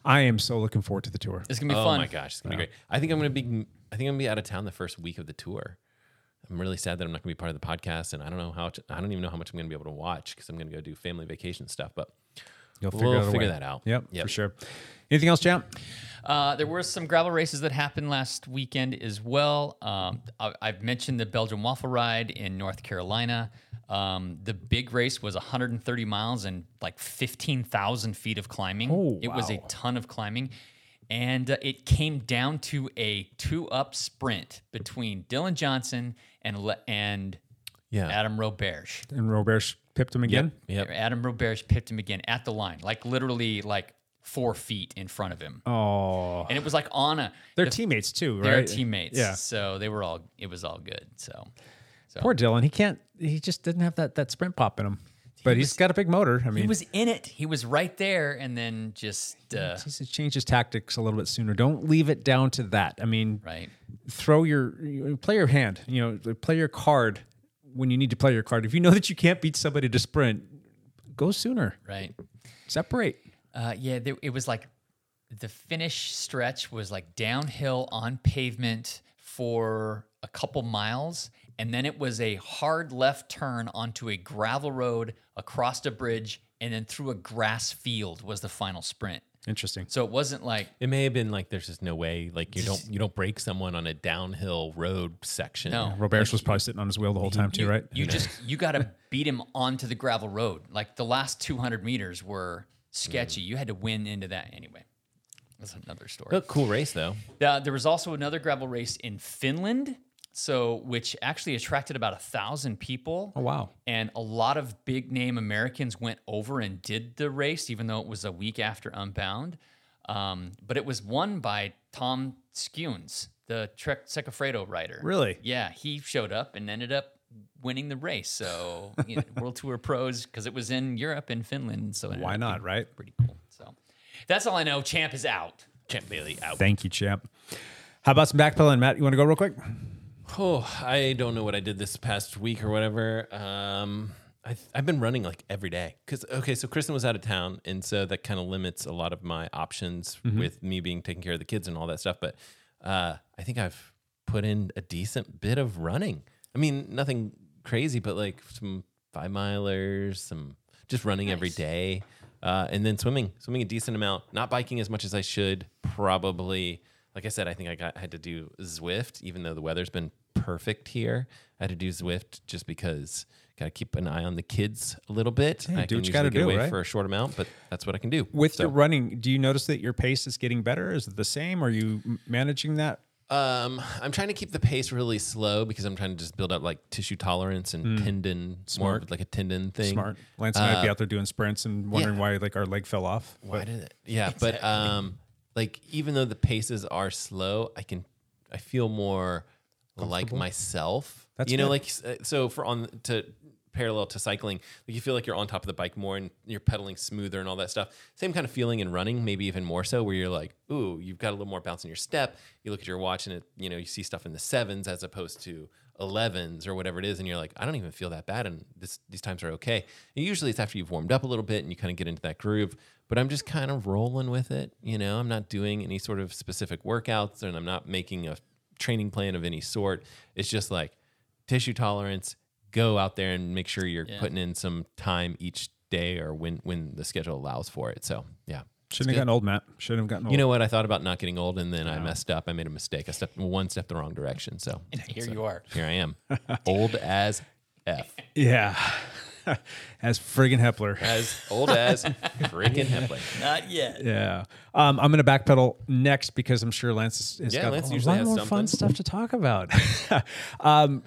I am so looking forward to the tour. It's gonna be Oh fun. my gosh, it's gonna be great. I think I'm gonna be. I think I'm gonna be out of town the first week of the tour. I'm really sad that I'm not gonna be part of the podcast, and I don't know how. To, I don't even know how much I'm gonna be able to watch because I'm gonna go do family vacation stuff. But You'll we'll figure, out a figure way. that out. Yep, Yep. for sure. Anything else, champ? Uh, there were some gravel races that happened last weekend as well. Um, I, I've mentioned the Belgian Waffle Ride in North Carolina. Um, the big race was one hundred thirty miles and like fifteen thousand feet of climbing. Oh, It was a wow. ton of climbing. And uh, it came down to a two-up sprint between Dylan Johnson and Le- and Yeah. Adam Roberge. And Robert pipped him again. Yep. Adam Roberge pipped him again at the line, like literally like four feet in front of him. Oh, And it was like on a... they're the- teammates too, right? They're teammates. Yeah. So they were all, it was all good. So, so Poor Dylan. He can't. He just didn't have that that sprint pop in him. But he's was- got a big motor. I mean, he was in it. He was right there. And then just, uh, he needs to change his tactics a little bit sooner. Don't leave it down to that. I mean, right. throw your you- play your hand. You know, play your card when you need to play your card. If you know that you can't beat somebody to sprint, go sooner. Right. Separate. Uh, yeah, there, it was like the finish stretch was like downhill on pavement for a couple miles. And then it was a hard left turn onto a gravel road across a bridge and then through a grass field was the final sprint. Interesting. So it wasn't like, It may have been like there's just no way. Like you don't you don't break someone on a downhill road section. no. Roberts was probably sitting on his wheel the whole time too, you, right? You just you got to beat him onto the gravel road. Like the last two hundred meters were sketchy. You had to win into that anyway. That's another story. Oh, cool race though. Uh, there was also another gravel race in Finland, so which actually attracted about a thousand people. Oh wow. And a lot of big name Americans went over and did the race, even though it was a week after Unbound. Um, but it was won by Tom Skunes, the Trek Segafredo rider. Really? Yeah, he showed up and ended up winning the race. So you know, World Tour Pros, because it was in Europe and Finland. So it ended Why up not, being right? Pretty cool. So that's all I know. Champ is out. Champ Bailey out. Thank you, champ. How about some backpedaling, Matt? You want to go real quick? Oh, I don't know what I did this past week or whatever. Um, I've, I've been running like every day. Because, okay, so Kristen was out of town. And so that kind of limits a lot of my options with me being taking care of the kids and all that stuff. But uh, I think I've put in a decent bit of running. I mean, nothing crazy, but like some five milers, some just running every day. Uh, and then swimming, swimming a decent amount, not biking as much as I should. Probably, like I said, I think I got had to do Zwift, even though the weather's been perfect here. I had to do Zwift just because got to keep an eye on the kids a little bit. Yeah, I do can what you usually gotta get do, away right? for a short amount, but that's what I can do. With So, your running, do you notice that your pace is getting better? Is it the same? Are you m- managing that? um, I'm trying to keep the pace really slow because I'm trying to just build up like tissue tolerance and tendon, more Smart. of like a tendon thing. Smart. Lance and I'd be Uh, out there doing sprints and wondering yeah. why like our leg fell off. Why But did it? Yeah, but um, like even though the paces are slow, I can, I feel more like myself. That's you know, good. like uh, so for on to parallel to cycling, like you feel like you're on top of the bike more and you're pedaling smoother and all that stuff. Same kind of feeling in running, maybe even more so, where you're like, ooh, you've got a little more bounce in your step. You look at your watch and it, you know, you see stuff in the sevens as opposed to elevens or whatever it is, and you're like, I don't even feel that bad, and this these times are okay. And usually it's after you've warmed up a little bit and you kind of get into that groove. But I'm just kind of rolling with it. You know, I'm not doing any sort of specific workouts and I'm not making a training plan of any sort. It's just like tissue tolerance. Go out there and make sure you're Yeah. putting in some time each day or when when the schedule allows for it. So yeah. shouldn't have gotten old, Matt. Shouldn't have gotten old. You know what? I thought about not getting old, and then I messed up. I made a mistake. I stepped one step the wrong direction. So And here so you are. Here I am, old as f, Yeah. As friggin' Hepler. as old as freaking Hepler. Not yet. Yeah. Um, I'm going to backpedal next because I'm sure Lance has, has Yeah, got Lance a usually lot has more something. fun stuff to talk about. um,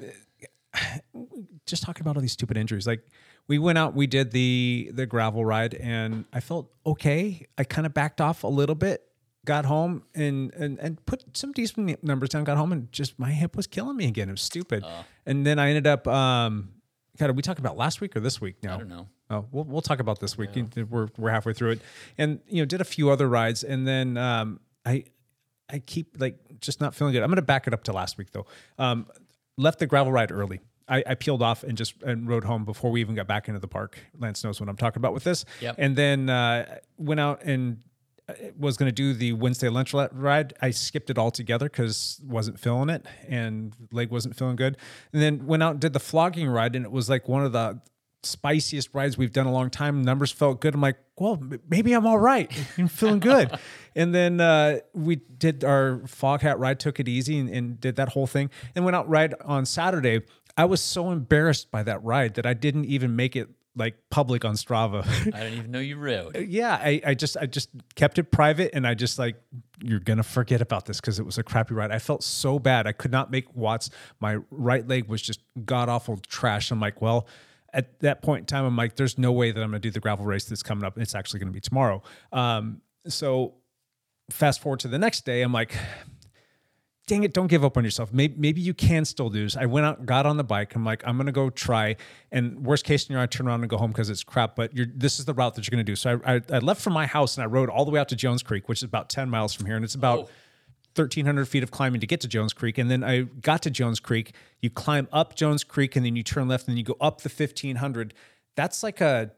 just talking about all these stupid injuries. Like we went out, we did the the gravel ride, and I felt okay. I kind of backed off a little bit, got home and, and and put some decent numbers down, got home, and just my hip was killing me again. It was stupid. And then I ended up, um, God, are we talking about last week or this week now? I don't know. Oh, we'll we'll talk about this week. We're we're halfway through it, and you know, did a few other rides, and then um, I I keep like just not feeling good. I'm going to back it up to last week though. Um, left the gravel ride early. I, I peeled off and just and rode home before we even got back into the park. Lance knows what I'm talking about with this. Yep. And then uh, went out and was going to do the Wednesday lunch ride. I skipped it altogether because wasn't feeling it and leg wasn't feeling good. And then went out and did the flogging ride, and it was like one of the spiciest rides we've done in a long time. Numbers felt good. I'm like, well, maybe I'm all right. I'm feeling good. And then uh, we did our fog hat ride, took it easy and, and did that whole thing, and went out ride on Saturday. I was so embarrassed by that ride that I didn't even make it like public on Strava. I didn't even know you rode. yeah, I, I just I just kept it private, and I just like, you're gonna forget about this because it was a crappy ride. I felt so bad. I could not make watts. My right leg was just god awful trash. I'm like, well, at that point in time, I'm like, there's no way that I'm gonna do the gravel race that's coming up. It's actually gonna be tomorrow. Um, so fast forward to the next day, I'm like, dang it, don't give up on yourself. Maybe, maybe you can still do this. I went out, got on the bike. I'm like, I'm going to go try. And worst case scenario, I turn around and go home because it's crap, but you're, this is the route that you're going to do. So I, I, I left from my house and I rode all the way out to Jones Creek, which is about ten miles from here. And it's about Oh. thirteen hundred feet of climbing to get to Jones Creek. And then I got to Jones Creek. You climb up Jones Creek and then you turn left and then you go up the fifteen hundred. That's like a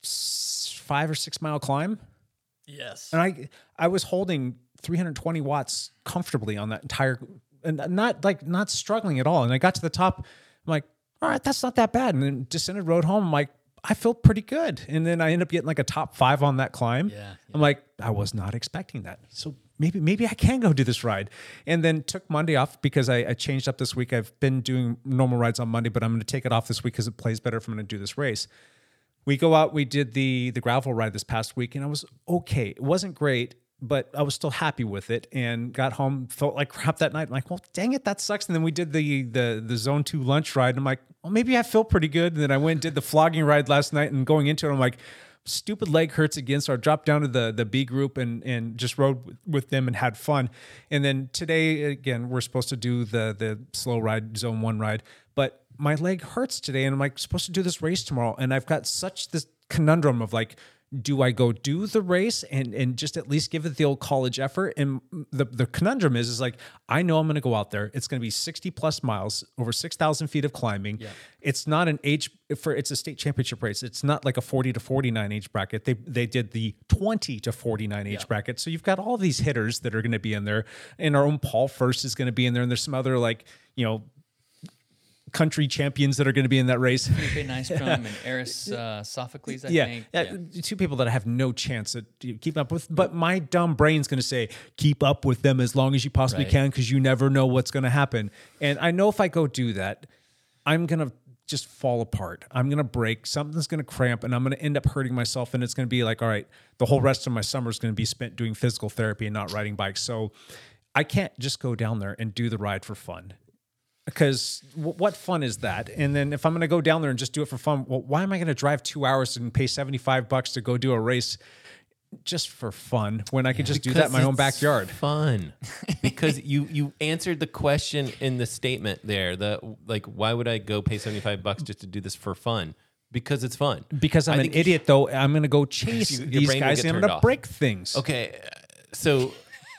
s- five or six mile climb. Yes. And I I was holding three hundred twenty watts comfortably on that entire, and not like not struggling at all. And I got to the top, I'm like, all right, that's not that bad. And then descended road home. I'm like, I feel pretty good. And then I end up getting like a top five on that climb. Yeah, yeah. I'm like, I was not expecting that. So maybe maybe I can go do this ride. And then took Monday off because I, I changed up this week. I've been doing normal rides on Monday, but I'm going to take it off this week because it plays better if I'm going to do this race. We go out, we did the the gravel ride this past week, and I was okay. It wasn't great, but I was still happy with it, and got home, felt like crap that night. I'm like, well, dang it, that sucks. And then we did the the the zone two lunch ride, and I'm like, well, maybe I feel pretty good. And then I went and did the flogging ride last night, and going into it, I'm like, stupid leg hurts again. So I dropped down to the the B group and and just rode with them and had fun. And then today, again, we're supposed to do the the slow ride, zone one ride, but my leg hurts today, and I'm like supposed to do this race tomorrow. And I've got such this conundrum of like, do I go do the race and and just at least give it the old college effort? And the, the conundrum is, is like, I know I'm going to go out there. It's going to be sixty plus miles, over six thousand feet of climbing. Yeah. It's not an age for, it's a state championship race. It's not like a forty to forty-nine age bracket. They, they did the twenty to forty-nine age Yeah. bracket. So you've got all these hitters that are going to be in there, and our own Paul First is going to be in there. And there's some other, like, you know, country champions that are going to be in that race. Felipe Nystrom and Eris uh, Sophocles, I Yeah. think. yeah, two people that I have no chance at keeping up with. But my dumb brain's going to say, keep up with them as long as you possibly Right. can, because you never know what's going to happen. And I know if I go do that, I'm going to just fall apart. I'm going to break. Something's going to cramp, and I'm going to end up hurting myself. And it's going to be like, all right, the whole rest of my summer is going to be spent doing physical therapy and not riding bikes. So I can't just go down there and do the ride for fun. Because w- what fun is that? And then if I'm going to go down there and just do it for fun, well, why am I going to drive two hours and pay seventy-five bucks to go do a race just for fun when I could just do that in my Because own it's backyard? Fun. Because you you answered the question in the statement there. The like, why would I go pay seventy-five bucks just to do this for fun? Because it's fun. Because I'm I an think you idiot, though. I'm going to go chase Your these brain will guys get and I'm turned going to off. break things. Okay, so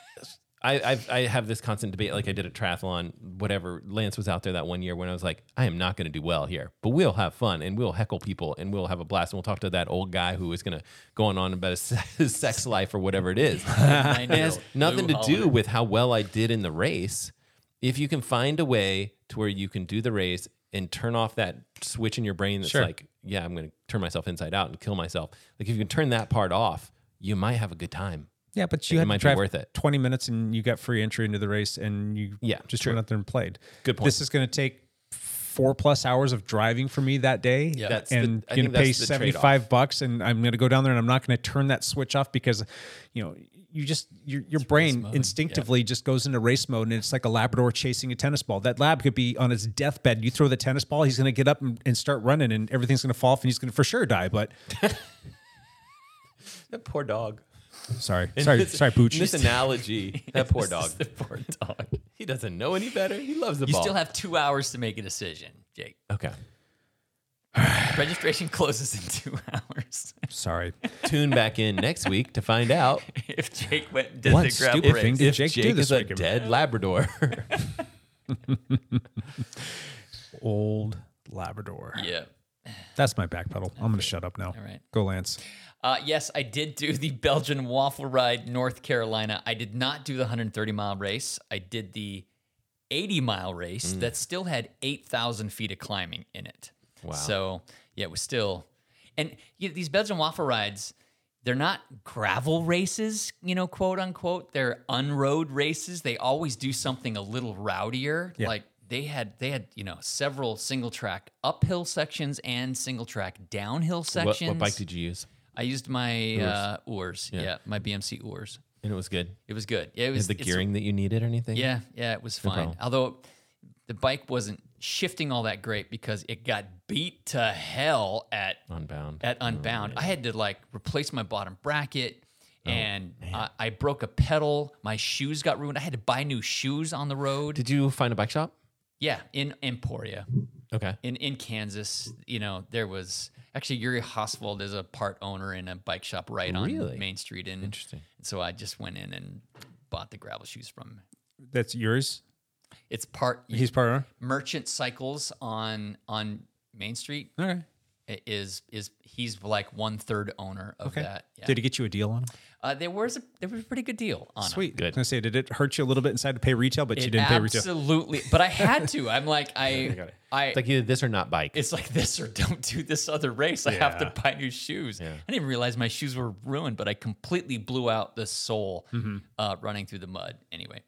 I I've, I have this constant debate. Like I did a triathlon, whatever. Lance was out there that one year when I was like, I am not going to do well here, but we'll have fun and we'll heckle people and we'll have a blast and we'll talk to that old guy who is going to go on on about his, his sex life or whatever it is. It has nothing to do with how well I did in the race. If you can find a way to where you can do the race and turn off that switch in your brain that's Sure. like, yeah, I'm going to turn myself inside out and kill myself. Like if you can turn that part off, you might have a good time. Yeah, but you It had might to be drive worth it. twenty minutes and you got free entry into the race and you Yeah, just true. went out there and played. Good point. This is going to take four plus hours of driving for me that day. Yeah. That's the- and I going think to pay that's the trade-off. seventy-five bucks and I'm going to go down there and I'm not going to turn that switch off because, you know, you just, your, your brain mode, instinctively just goes into race mode and it's like a Labrador chasing a tennis ball. That lab could be on his deathbed. You throw the tennis ball, he's going to get up and, and start running and everything's going to fall off and he's going to for sure die. But That poor dog. sorry, sorry, This- sorry, Pooch. This analogy, that poor dog. The poor dog. He doesn't know any better. He loves the You ball. still have two hours to make a decision, Jake. okay. Registration closes in two hours. Sorry. Tune back in next week to find out If Jake went and did What the gravel stupid race. thing did if Jake Jake, do this is a weekend? dead Labrador. Old Labrador. Yeah. That's my back pedal. I'm going to shut up now. All right. Go, Lance. Uh, yes, I did do the Belgian Waffle Ride, North Carolina. I did not do the one hundred thirty mile race. I did the eighty mile race that still had eight thousand feet of climbing in it. Wow. So, yeah, it was still. And you know, these Belgian Waffle Rides, they're not gravel races, you know, quote unquote. They're unroad races. They always do something a little rowdier. Yeah. Like they had, they had, you know, several single track uphill sections and single track downhill What, sections. what bike did you use? I used my uh, oars. Yeah. Yeah. my B M C oars. And it was good. It was good. Yeah, it was Had the it's- gearing that you needed or anything? Yeah, yeah, it was No fine. problem. Although the bike wasn't shifting all that great because it got beat to hell at Unbound. at Unbound. I had to like replace my bottom bracket, Oh, and I, I broke a pedal. My shoes got ruined. I had to buy new shoes on the road. Did you find a bike shop? Yeah, in Emporia. Okay. In in Kansas, you know, there was actually Yuri Hoswald is a part owner in a bike shop right Really? on Main Street. And Interesting. so I just went in and bought the gravel shoes from him. That's yours. It's part He's part owner. Merchant Cycles on on Main Street Okay. is is he's like one third owner of Okay. that. Yeah. Did he get you a deal on him? Uh, there was a there was a pretty good deal on 'em. Sweet. Good. I was gonna say, did it hurt you a little bit inside to pay retail, but you It didn't pay retail? absolutely, but I had to. I'm like I I. It's like either this or not bike. It's like this or don't do this other race. I have Yeah. to buy new shoes. Yeah. I didn't even realize my shoes were ruined, but I completely blew out the sole Mm-hmm. uh, running through the mud. Anyway,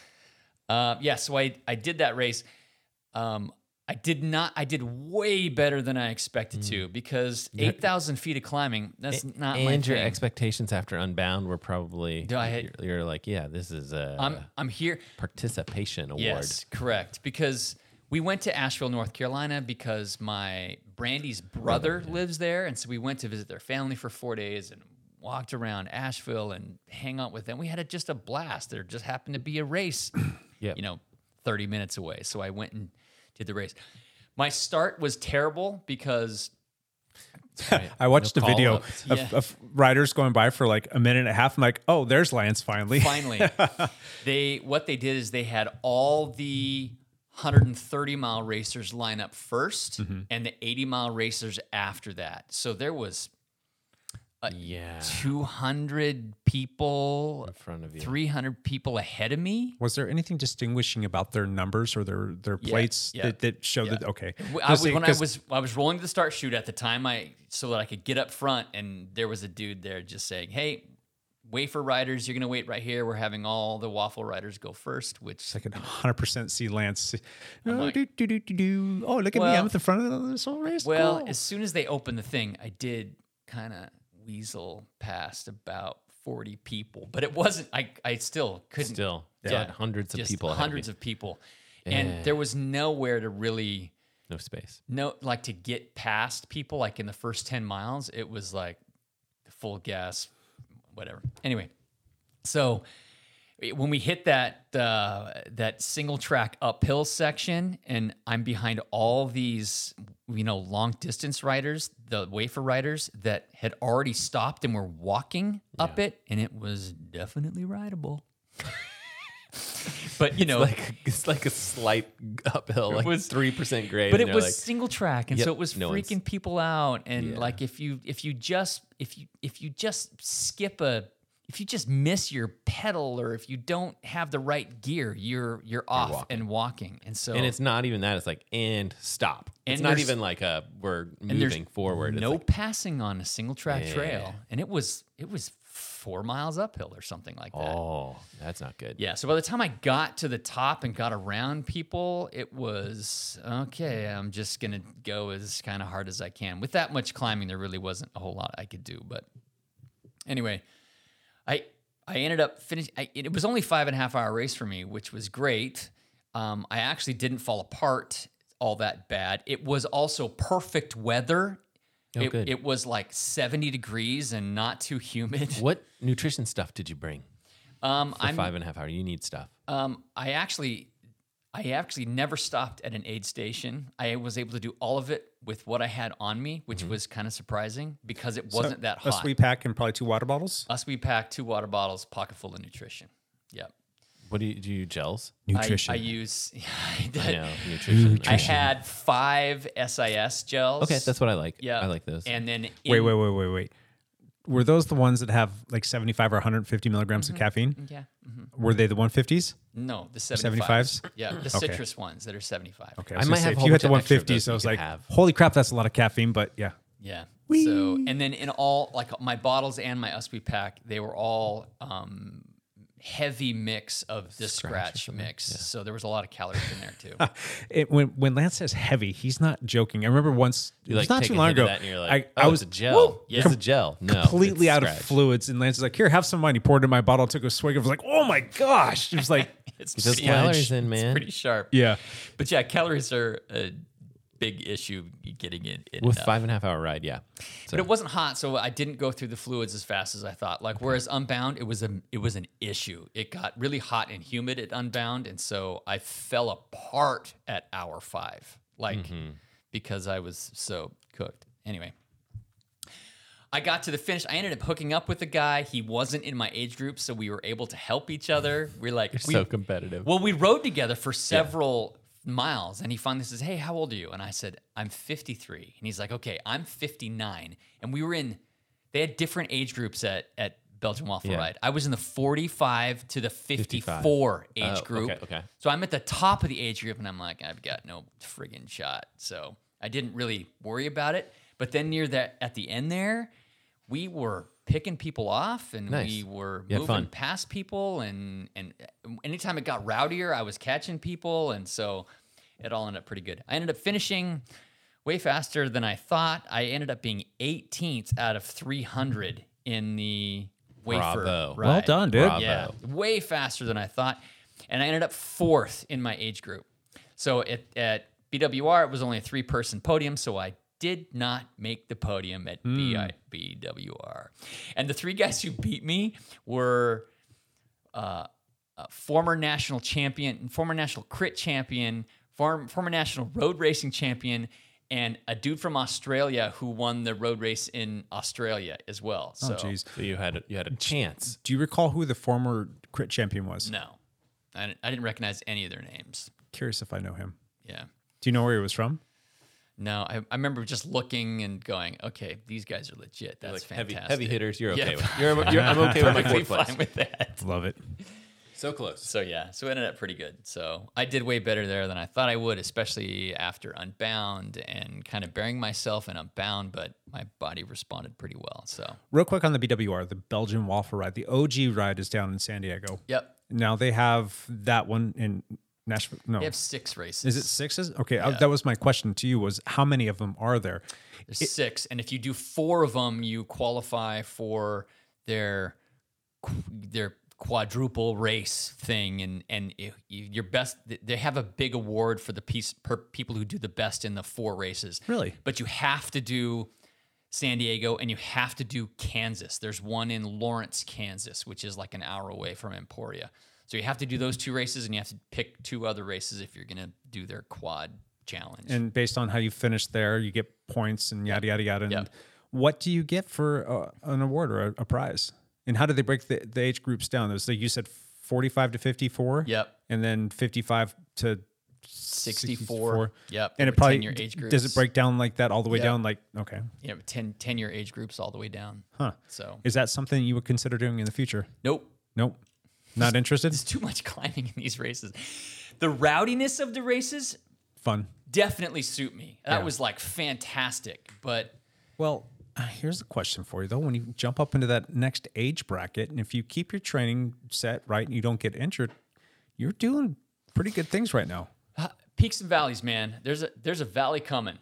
uh, yeah. So I I did that race. Um, I did not. I did way better than I expected to because eight thousand feet of climbing. That's not my and your thing. expectations after Unbound were probably. Do I had- you're, you're like, yeah, this is a I'm I'm here. participation award. Yes, correct. Because we went to Asheville, North Carolina, because my Brandy's brother lives there, and so we went to visit their family for four days and walked around Asheville and hang out with them. We had a, just a blast. There just happened to be a race, Yep. you know, thirty minutes away. So I went and did the race. My start was terrible because I watched No a video call-ups. of, Yeah. of riders going by for like a minute and a half. I'm like, oh, there's Lance finally. finally they what they did is they had all the one hundred thirty mile racers line up 1st Mm-hmm. and the eighty mile racers after that. So there was Yeah. two hundred people In front of you. three hundred people ahead of me. Was there anything distinguishing about their numbers or their their Yeah, plates yeah, that, that show yeah. that? Okay, I was, Just when I 'cause- was I was rolling to the start chute at the time, I so that I could get up front, and there was a dude there just saying, "Hey, wafer riders, you're gonna wait right here. We're having all the waffle riders go first." Which I could one hundred percent see Lance. Oh, like- do, do, do, do, do. Oh, look at me! Well- I'm at the front of this whole race. Well, Cool. as soon as they opened the thing, I did kind of weasel past about forty people, but it wasn't. I I still couldn't. Still, yeah, yeah, hundreds of just people. ahead of hundreds you. of people, Yeah. and there was nowhere to really No space. no like to get past people. Like in the first ten miles, it was like full gas, whatever. Anyway, so when we hit that uh, that single track uphill section, and I'm behind all these, you know, long distance riders, the wafer riders that had already stopped and were walking up it, and it was definitely rideable. But you know, Like it's like a slight uphill, like was- three percent grade. but and it you're was like, single track, and so Yep, it was no one's- freaking people out. And Yeah. like if you if you just if you if you just skip a if you just miss your pedal, or if you don't have the right gear, you're you're off walking. and walking. And so and it's not even that. It's like and stop. And it's not there's- even like a we're and there's moving forward. It's no like, passing on a single track Yeah. trail, and it was it was four miles uphill or something like that. oh, that's not good. Yeah, so by the time I got to the top and got around people, it was okay. I'm just gonna go as kind of hard as I can. With that much climbing, there really wasn't a whole lot I could do. But anyway, I I ended up finishing. It was only five and a half hour race for me, which was great. Um, I actually didn't fall apart all that bad. It was also perfect weather. Oh, it, good. it was like seventy degrees and not too humid. What nutrition stuff did you bring Um, for I'm five and a half hour? You need stuff. Um, I actually, I actually never stopped at an aid station. I was able to do all of it with what I had on me, which Mm-hmm. was kind of surprising because it So, wasn't that A hot. sweet pack and probably two water bottles. Us, we packed two water bottles, pocket full of nutrition. Yep. What do you do? You gels? Nutrition. I, I use. I, did. I know nutrition. I had five S I S gels. Okay, that's what I like. Yeah. I like those. And then wait, in- wait, wait, wait, wait. were those the ones that have like seventy-five or one hundred fifty milligrams Mm-hmm. of caffeine? Yeah. Mm-hmm. Were they the one fifties? No, the seventy-fives? seventy-fives. Yeah, the Okay. citrus ones that are seventy-five. Okay, I was might gonna say, have a if whole you hit bunch the of extra of one fifties, those so I we was could like, have. holy crap, that's a lot of caffeine. But yeah, Yeah. So, and then in all, like my bottles and my U S P pack, they were all um, heavy mix of the scratch, mix. So there was a lot of calories in there too. it, when when Lance says heavy, he's not joking. I remember once, it You was like not take too a long hit of ago. that and you're like, I, oh, I was it's a gel. Woo! It's a gel. No, completely it's out of scratch. fluids, and Lance is like, "Here, have some wine." He poured it in my bottle, took a swig. I was like, "Oh my gosh!" It was like, It's Get those pretty, calories in, man. pretty sharp. yeah. But yeah, calories are a big issue getting in. in With enough. five and a half hour ride, yeah. So But it wasn't hot, so I didn't go through the fluids as fast as I thought. Like whereas Unbound, it was a it was an issue. It got really hot and humid at Unbound, and so I fell apart at hour five, like because I was so cooked. Anyway, I got to the finish. I ended up hooking up with the guy. He wasn't in my age group, so we were able to help each other. We're like You're we, so competitive. Well, we rode together for several miles, and he finally says, "Hey, how old are you?" And I said, "I'm fifty-three." And he's like, "Okay, I'm fifty-nine." And we were in. They had different age groups at at Belgian Waffle Yeah. Ride. I was in the forty-five to the fifty-four age Oh, group. okay, okay. So I'm at the top of the age group, and I'm like, I've got no friggin' shot. So I didn't really worry about it. But then near that, at the end there, we were picking people off, and Nice. we were You had moving fun. past people, and and anytime it got rowdier, I was catching people, and so it all ended up pretty good. I ended up finishing way faster than I thought. I ended up being eighteenth out of three hundred in the wafer Bravo. ride. Well done, dude. Bravo. Yeah, way faster than I thought, and I ended up fourth in my age group. So at, at B W R, it was only a three-person podium, so I did not make the podium at B I B W R. And the three guys who beat me were uh, a former national champion, former national crit champion, form, former national road racing champion, and a dude from Australia who won the road race in Australia as well. So, Oh, jeez. So you had a, you had a chance. Do you recall who the former crit champion was? no, I didn't, I didn't recognize any of their names. Curious if I know him. Yeah. Do you know where he was from? No, I, I remember just looking and going, okay, these guys are legit. That's Like heavy, fantastic. heavy hitters, you're okay Yeah. with. You're, you're, I'm okay with my Perfectly fourth place. fine with that. Love it. So close. So yeah, so it ended up pretty good. So I did way better there than I thought I would, especially after Unbound and kind of burying myself in Unbound, but my body responded pretty well. So Real quick on the B W R, the Belgian Waffle Ride. The O G ride is down in San Diego. yep, Now they have that one in Nashville. No, they have six races. is it sixes? Okay, uh, that was my question to you: was how many of them are there? There's six, and if you do four of them, you qualify for their their quadruple race thing, and and it, your best. They have a big award for the piece per people who do the best in the four races. Really? But you have to do San Diego, and you have to do Kansas. There's one in Lawrence, Kansas, which is like an hour away from Emporia. So you have to do those two races, and you have to pick two other races if you're going to do their quad challenge. And based on how you finish there, you get points and yada yada yada. And Yep. what do you get for uh, an award or a, a prize? And how do they break the, the age groups down? There's like you said, forty-five to fifty-four. Yep. And then fifty-five to sixty-four. Yep. And There it were probably ten-year age groups. does it break down like that all the way Yep. down? Like okay, You know, ten, ten-year age groups all the way down. huh? So Is that something you would consider doing in the future? nope. Nope. Not interested. There's too much climbing in these races. The rowdiness of the races Fun. definitely suit me. That Yeah. was like fantastic. But Well, uh, here's a question for you though. When you jump up into that next age bracket, and if you keep your training set right and you don't get injured, you're doing pretty good things right now. uh, peaks and valleys, man. There's a there's a valley coming.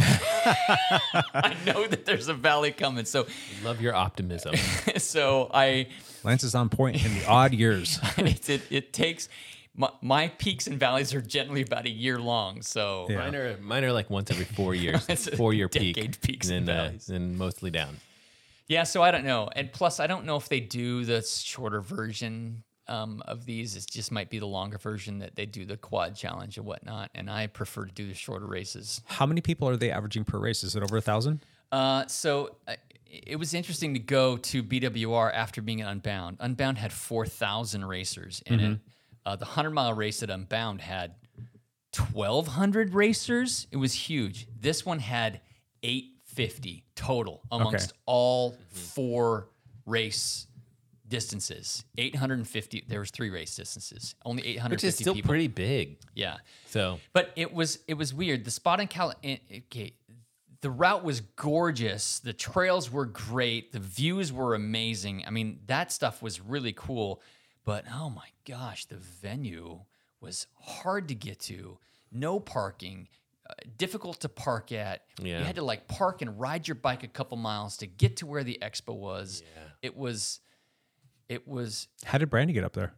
I know that there's a valley coming. So Love your optimism. so I Lance is on point in the odd years. it, it, it takes my, my peaks and valleys are generally about a year long. So Yeah. Mine are mine are like once every four years, It's a four year peak, decade peaks and and then, uh, valleys. then mostly down. yeah, so I don't know. And plus, I don't know if they do the shorter version um, of these. It just might be the longer version that they do the quad challenge and whatnot. And I prefer to do the shorter races. How many people are they averaging per race? Is it over a thousand? Uh, so uh, it was interesting to go to B W R after being at Unbound. Unbound had four thousand racers in it. Uh, the one hundred mile race at Unbound had twelve hundred racers. It was huge. This one had eight hundred fifty total amongst Okay. all four race distances. eight hundred fifty. There was three race distances. Only eight hundred fifty Which is still people. pretty big. Yeah. So But it was it was weird. The spot in Cal, okay, the route was gorgeous. The trails were great. The views were amazing. I mean, that stuff was really cool. But oh my gosh, the venue was hard to get to. No parking. Uh, difficult to park at. Yeah. You had to like park and ride your bike a couple miles to get to where the expo was. Yeah. It was. It was. How did Brandy get up there?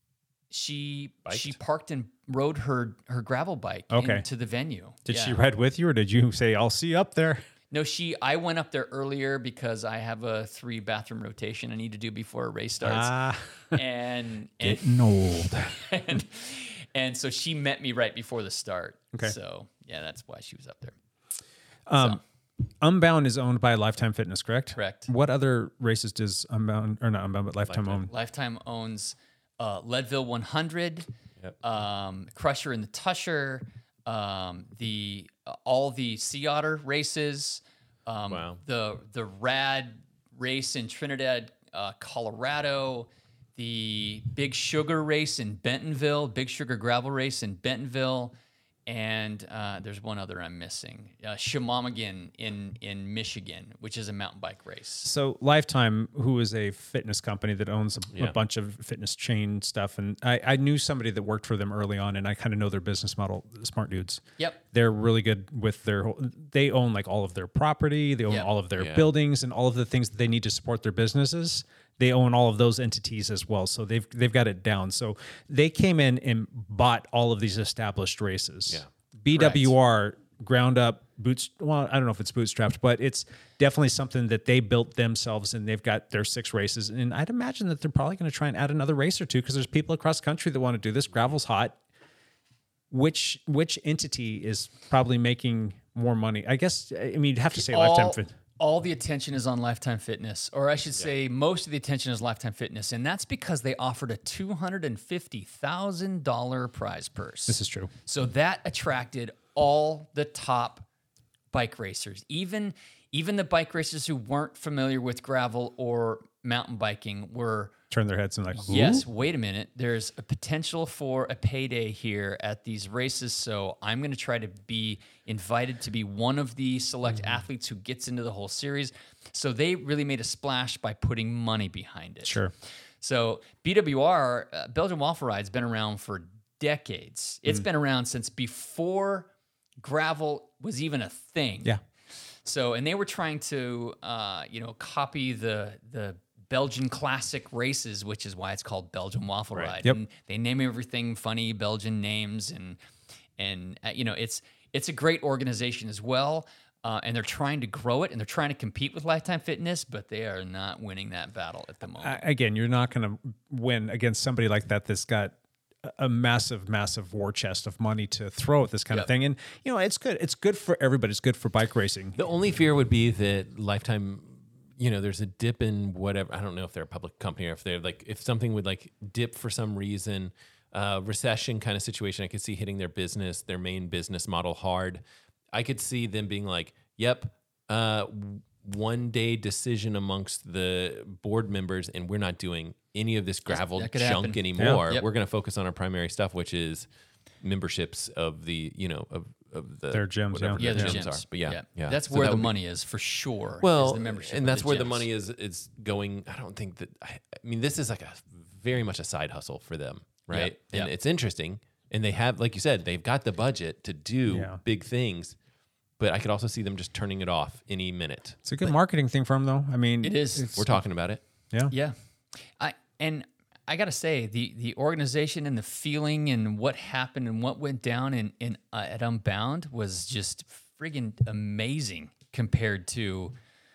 She Biked? she parked and rode her her gravel bike Okay. into the venue. Did Yeah. she ride with you, or did you say, "I'll see you up there"? No, she. I went up there earlier because I have a three bathroom rotation I need to do before a race starts, Ah, and and, getting old. and and so she met me right before the start. Okay. So yeah, that's why she was up there. Um, Unbound is owned by Lifetime Fitness, correct? Correct. What other races does Unbound, or not Unbound, but Lifetime, own? Lifetime owns uh, Leadville one hundred, Yep. um, Crusher and the Tusher, um, the uh, all the Sea Otter races, um, Wow. the the Rad race in Trinidad, uh, Colorado, the Big Sugar race in Bentonville, Big Sugar gravel race in Bentonville, and uh, there's one other I'm missing, uh, Shemamagan in in Michigan, which is a mountain bike race. So Lifetime, who is a fitness company that owns a, Yeah. a bunch of fitness chain stuff, and I, I knew somebody that worked for them early on, and I kind of know their business model. Smart dudes. Yep. They're really good with their. whole- They own like all of their property. They own Yep. all of their Yeah. buildings and all of the things that they need to support their businesses. They own all of those entities as well, so they've they've got it down. So they came in and bought all of these established races. Yeah. B W R ground up boots. Well, I don't know if it's bootstrapped, but it's definitely something that they built themselves, and they've got their six races. And I'd imagine that they're probably going to try and add another race or two because there's people across the country that want to do this. Gravel's hot. Which which entity is probably making more money? I guess I mean you'd have to say Lifetime Fit. all the attention is on Lifetime Fitness, or I should say most of the attention is Lifetime Fitness, and that's because they offered a two hundred fifty thousand dollars prize purse. This is true. So that attracted all the top bike racers, even even the bike racers who weren't familiar with gravel or mountain biking were Turn their heads and like, yes, "Ooh." wait a minute. There's a potential for a payday here at these races. So I'm going to try to be invited to be one of the select Mm-hmm. athletes who gets into the whole series. So they really made a splash by putting money behind it. Sure. So B W R, uh, Belgian Waffle Ride's been around for decades. Mm. It's been around since before gravel was even a thing. Yeah. So, and they were trying to, uh, you know, copy the the Belgian classic races, which is why it's called Belgian Waffle Ride. Yep. And they name everything funny Belgian names, and and uh, you know, it's it's a great organization as well. Uh, and they're trying to grow it, and they're trying to compete with Lifetime Fitness, but they are not winning that battle at the moment. I, again, you're not going to win against somebody like that that's got a- a massive, massive war chest of money to throw at this kind Yep. of thing. And you know, it's good. It's good for everybody. It's good for bike racing. The only fear would be that Lifetime, you know, there's a dip in whatever. I don't know if they're a public company or if they're like, if something would like dip for some reason, uh, recession kind of situation, I could see hitting their business, their main business model hard. I could see them being like, yep, uh, one day decision amongst the board members, and we're not doing any of this gravel that could junk happen. anymore. Yeah. Yep. We're going to focus on our primary stuff, which is memberships of the, you know, of, of the Their gyms, whatever yeah. yeah, their the gyms, gyms. are. But yeah, yeah. That's So where that the would be- money is for sure. is well, the membership and of that's where the gyms. money is is going. I don't think that. I, I mean, this is like a very much a side hustle for them, right? Yeah, And yeah. it's interesting, and they have, like you said, they've got the budget to do Yeah. big things. But I could also see them just turning it off any minute. It's a good marketing thing for them, though. I mean, It is. it's- We're talking about it. Yeah. Yeah, I and I gotta say the the organization and the feeling and what happened and what went down in in uh, at Unbound was just friggin' amazing compared to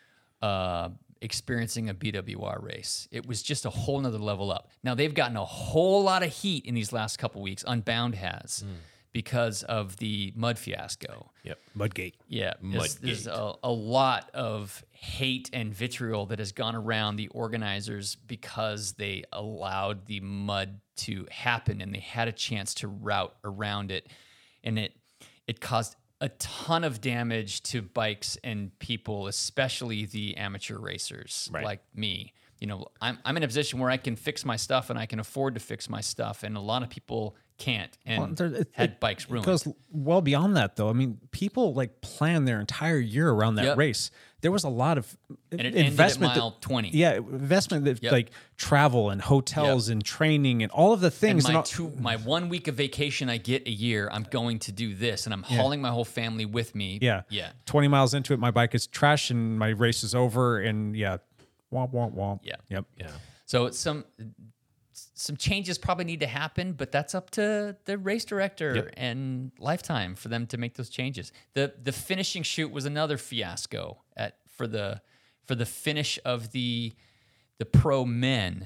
uh, experiencing a B W R race. It was just a whole nother level up. Now they've gotten a whole lot of heat in these last couple weeks. Unbound has. Because of the mud fiasco. Yep. Mudgate. Yeah, there's, there's a, a lot of hate and vitriol that has gone around the organizers because they allowed the mud to happen and they had a chance to route around it, and it it caused a ton of damage to bikes and people, especially the amateur racers Right. like me. You know, I'm I'm in a position where I can fix my stuff and I can afford to fix my stuff, and a lot of people can't and Well, there- it- had it- bikes ruined. It goes well beyond that, though. I mean, people like plan their entire year around that Yep. race. There was a lot of And it ended at investment. mile that- twenty. Yeah, investment that Yep. like travel and hotels and training and all of the And things. my and all- two, my one week of vacation I get a year, I'm going to do this, and I'm hauling my whole family with me. yeah, yeah, twenty miles into it, my bike is trash and my race is over. And yeah, womp womp womp. Yeah. Yep. Yeah. So some some changes probably need to happen, but that's up to the race director Yep. and Lifetime for them to make those changes. the The finishing shoot was another fiasco at for the for the finish of the the pro men.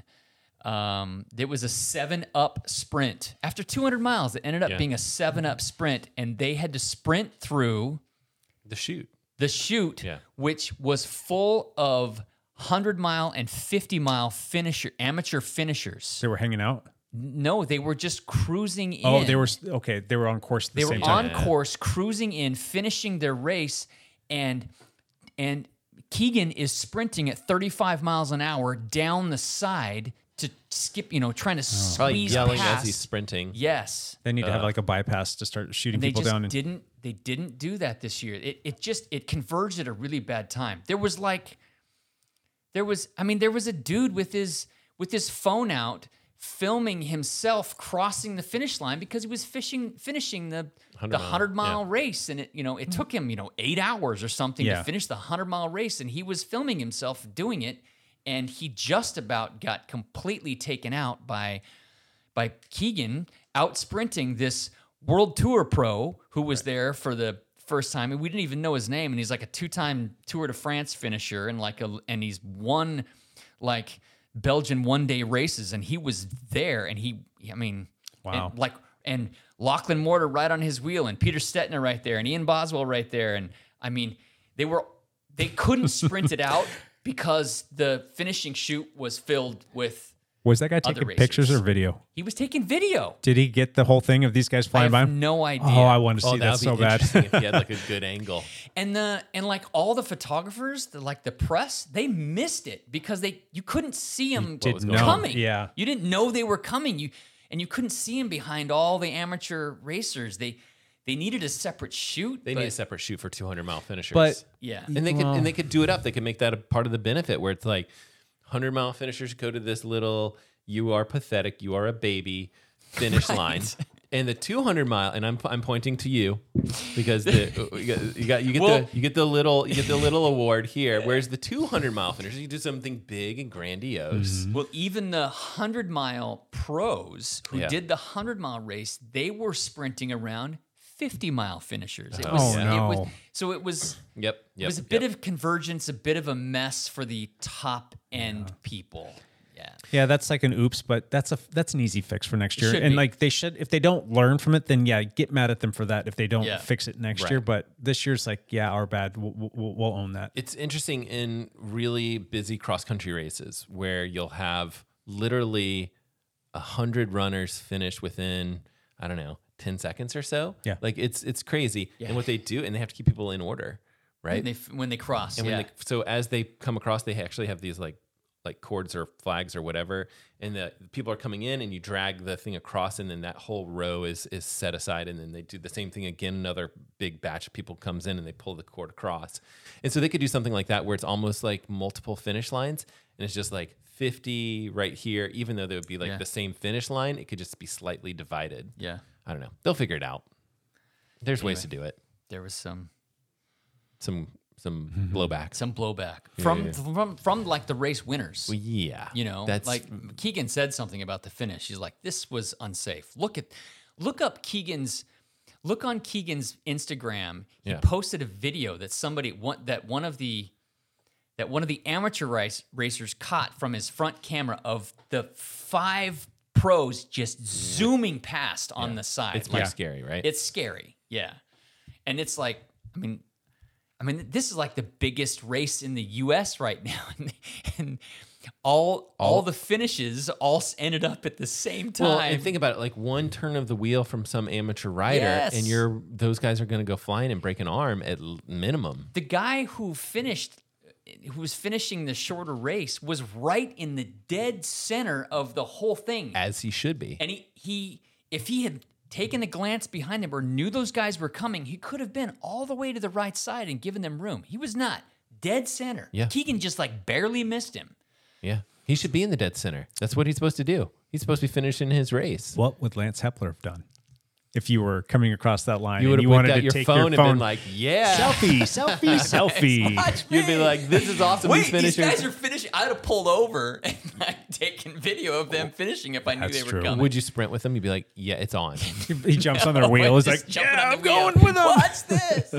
Um, there was a seven up sprint after two hundred miles. It ended up Yeah. being a seven up sprint, and they had to sprint through The shoot. the chute, Yeah. which was full of one hundred mile and fifty mile finisher amateur finishers. They were hanging out. No, they were just cruising in. Oh, they were okay. They were on course at the they were same time. on course, cruising in, finishing their race, and and Keegan is sprinting at thirty-five miles an hour down the side to skip. You know, trying to Probably squeeze yelling past. as he's sprinting. Yes, They need to have like a bypass to start shooting and they people just down. And, didn't. They didn't do that this year. It it just it converged at a really bad time. There was like, there was. I mean, there was a dude with his with his phone out filming himself crossing the finish line because he was fishing finishing the the mile, hundred mile yeah. race, and it you know it took him you know eight hours or something Yeah. to finish the hundred mile race, and he was filming himself doing it, and he just about got completely taken out by by Keegan out sprinting this World Tour pro who was there for the first time, and we didn't even know his name, and he's like a two-time Tour de France finisher, and like a and he's won like Belgian one-day races, and he was there, and he, I mean, Wow. and like and Lachlan Mortar right on his wheel, and Peter Stettner right there, and Ian Boswell right there, and I mean, they were they couldn't sprint it out because the finishing chute was filled with. was that guy other taking racers. pictures or video? He was taking video. Did he get the whole thing of these guys I flying have by? no idea. Oh, I want to Oh, see that that would so be bad. interesting if he had like a good angle. And the and like all the photographers, the, like the press, they missed it because they you couldn't see them didn't know. coming. Yeah. you didn't know they were coming. You and you couldn't see them behind all the amateur racers. They they needed a separate shoot. They but, need a separate shoot for two hundred mile finishers. But yeah. and they could and they could do it up. They could make that a part of the benefit where it's like hundred mile finishers go to this little "you are pathetic, you are a baby" finish line, and the two hundred mile. And I'm I'm pointing to you because the you got you, got, you get Well- the you get the little you get the little award here. Whereas the two hundred mile finishers, you do something big and grandiose. Well, even the hundred mile pros who Yeah. did the hundred mile race, they were sprinting around fifty mile finishers. It Oh, was, no. it was so it was. Yep, yep. It was a bit yep. of convergence, a bit of a mess for the top end people. Yeah. yeah, that's like an oops, but that's a that's an easy fix for next year. should And be. like they should, if they don't learn from it, then yeah, get mad at them for that. If they don't Yeah. fix it next Right. year, but this year's like, yeah, our bad. We'll, we'll, we'll own that. It's interesting in really busy cross country races where you'll have literally a hundred runners finish within, I don't know, ten seconds or so. Yeah. Like it's it's crazy. And what they do, and they have to keep people in order, right? When they when they cross, and yeah. when they, so as they come across, they actually have these like like cords or flags or whatever, and the people are coming in, and you drag the thing across, and then that whole row is is set aside, and then they do the same thing again. Another big batch of people comes in, and they pull the cord across, and so they could do something like that where it's almost like multiple finish lines, and it's just like fifty right here, even though they would be like Yeah. the same finish line, it could just be slightly divided. yeah. I don't know. They'll figure it out. There's ways to do it. There was some Some some blowback. some blowback from yeah. from from like the race winners. Well, yeah, You know, that's like Keegan said something about the finish. He's like, "This was unsafe." Look at, look up Keegan's, look on Keegan's Instagram. He Yeah. posted a video that somebody one that one of the, that one of the amateur race racers caught from his front camera of the five pros just zooming past on the side. it's pretty scary, right? It's scary, yeah, and it's like, I mean, I mean, this is like the biggest race in the U S right now, and, and all, all the finishes all ended up at the same time. Well, and think about it, like one turn of the wheel from some amateur rider, Yes. and you're those guys are going to go flying and break an arm at l- minimum. The guy who finished, who was finishing the shorter race, was right in the dead center of the whole thing, As he should be. and he he if he had taken a glance behind him or knew those guys were coming, he could have been all the way to the right side and given them room. He was not. Dead center. Yeah. Keegan just like barely missed him. Yeah. He should be in the dead center. That's what he's supposed to do. He's supposed to be finishing his race. What would Lance Hepler have done if you were coming across that line? You and would have you whipped wanted out to your take phone, your and phone been like, yeah. selfie, selfie, selfie. You'd be like, this is awesome. Wait, He's these finishing. guys are finishing. I'd have pulled over and like, taken video of them finishing if I knew That's they were true. coming. Would you sprint with him? You'd be like, yeah, it's on. He jumps on their wheel. He's Just like, jumping yeah, on I'm the wheel. going with them. Watch this.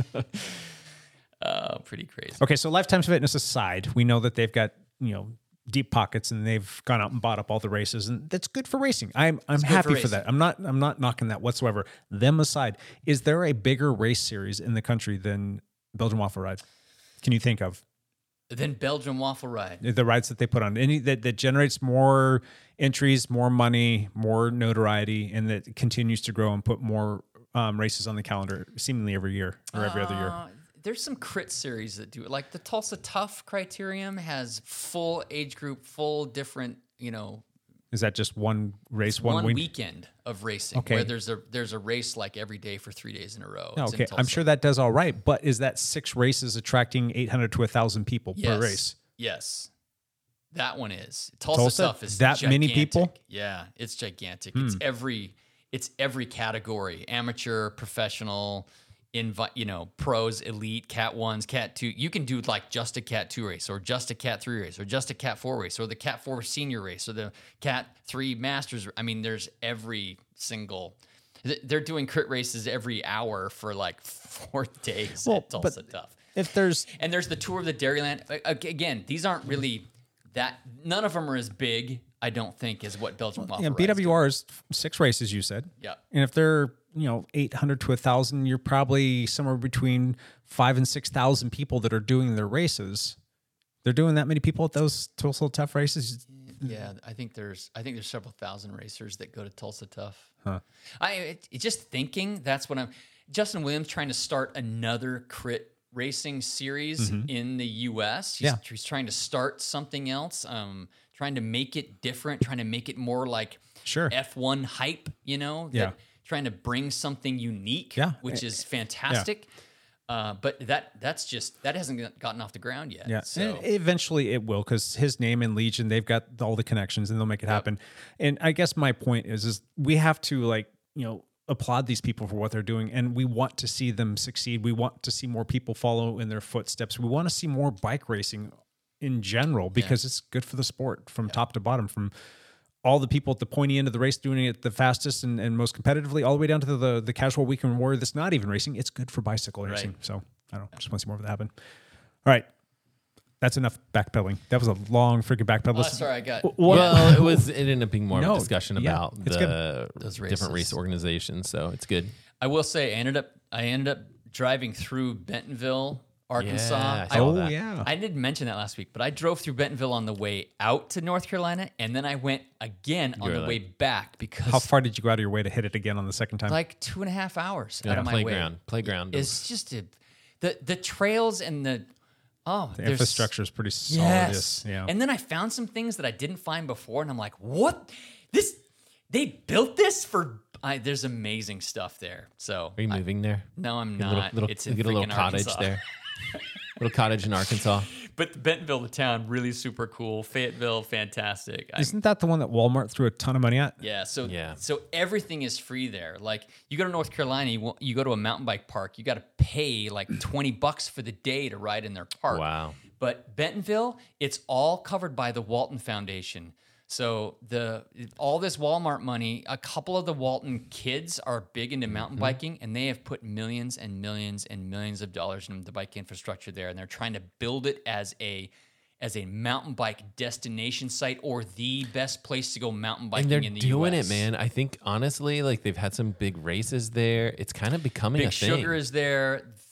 Oh, pretty crazy. Okay, so Lifetime's Fitness aside, we know that they've got, you know, deep pockets and they've gone out and bought up all the races, and that's good for racing. I'm I'm good happy for for, racing. that. I'm not I'm not knocking that whatsoever. Them aside, is there a bigger race series in the country than Belgian Waffle Ride? Can you think of Then Belgian Waffle Ride. the rides that they put on any that, that generates more entries, more money, more notoriety, and that continues to grow and put more um, races on the calendar seemingly every year or every other year? Uh, There's some crit series that do it. Like the Tulsa Tough Criterium has full age group, full different, you know, Is that just one race, one, one week? weekend of racing Okay. where there's a there's a race like every day for three days in a row. No, It's in okay, I'm Tulsa. sure that does all right, but is that six races attracting eight hundred to one thousand people yes. per race? Yes. That one is. Tulsa, Tulsa? Tough is That many gigantic. people? Hmm. Yeah, it's gigantic. It's every it's every category. Amateur, professional, invite, you know, pros, elite, cat ones, cat two. You can do like just a cat two race or just a cat three race or just a cat four race or the cat four senior race or the cat three masters. I mean, there's every single, th- they're doing crit races every hour for like four days Well, at Tulsa but Tough. If there's And there's the tour of the Dairyland. A- a- Again, these aren't really that, none of them are as big, I don't think, as what Belgian Waffle yeah, Ride's B W doing. R is six races, you said. Yeah. And if they're, you know, eight hundred to one thousand, you're probably somewhere between five and six thousand people that are doing their races. They're doing that many people at those Tulsa Tough races? Yeah, I think there's I think there's several thousand racers that go to Tulsa Tough. Huh. I it, it's just thinking that's what I'm. Justin Williams trying to start another crit racing series in the U S. He's, Yeah. he's trying to start something else. Um, trying to make it different. Trying to make it more like Sure. F one hype. You know. Yeah. That, trying to bring something unique. Yeah. Which is fantastic. Uh, but that that's just that hasn't gotten off the ground yet. Yeah, So and eventually it will, because his name and Legion, they've got all the connections and they'll make it happen. And I guess my point is, is we have to, like, you know, applaud these people for what they're doing, and we want to see them succeed. We want to see more people follow in their footsteps. We want to see more bike racing in general, because it's good for the sport from top to bottom, from all the people at the pointy end of the race doing it the fastest and, and most competitively, all the way down to the the casual weekend warrior that's not even racing. It's good for bicycle racing. So I don't know, just want to see more of that happen. All right. That's enough backpedaling. That was a long freaking backpedal. Oh, Listen- sorry, I got. What- Well, it was. It ended up being more No, of a discussion yeah, about it's the Those different race races. organizations. So it's good. I will say, I ended up I ended up driving through Bentonville, Arkansas. Yeah, I I, saw Oh, that. yeah. I didn't mention that last week, but I drove through Bentonville on the way out to North Carolina, and then I went again on You're the like- way back because How far did you go out of your way to hit it again on the second time? like two and a half hours out Yeah, of my playground, way. playground. It's just a, the the trails and the oh the there's- infrastructure is pretty solid. Yes. Yeah. And then I found some things that I didn't find before, and I'm like, what? This they built this for. I, there's amazing stuff there. So Are you I- moving there? no, I'm Get a little, not. little, it's you in get a little freaking cottage Arkansas. there. Little cottage in Arkansas. But Bentonville, the town, really super cool. Fayetteville, fantastic. I- Isn't that the one that Walmart threw a ton of money at? yeah, so Yeah. so everything is free there. Like you go to North Carolina, you, wa- you go to a mountain bike park, you got to pay like twenty bucks for the day to ride in their park. Wow. But Bentonville, it's all covered by the Walton Foundation. So the all this Walmart money, a couple of the Walton kids are big into mountain biking, and they have put millions and millions and millions of dollars into the bike infrastructure there, and they're trying to build it as a as a mountain bike destination site or the best place to go mountain biking And they're in the doing U S. it, man. I think honestly, like they've had some big races there. It's kind of becoming Big a thing. Sugar is there.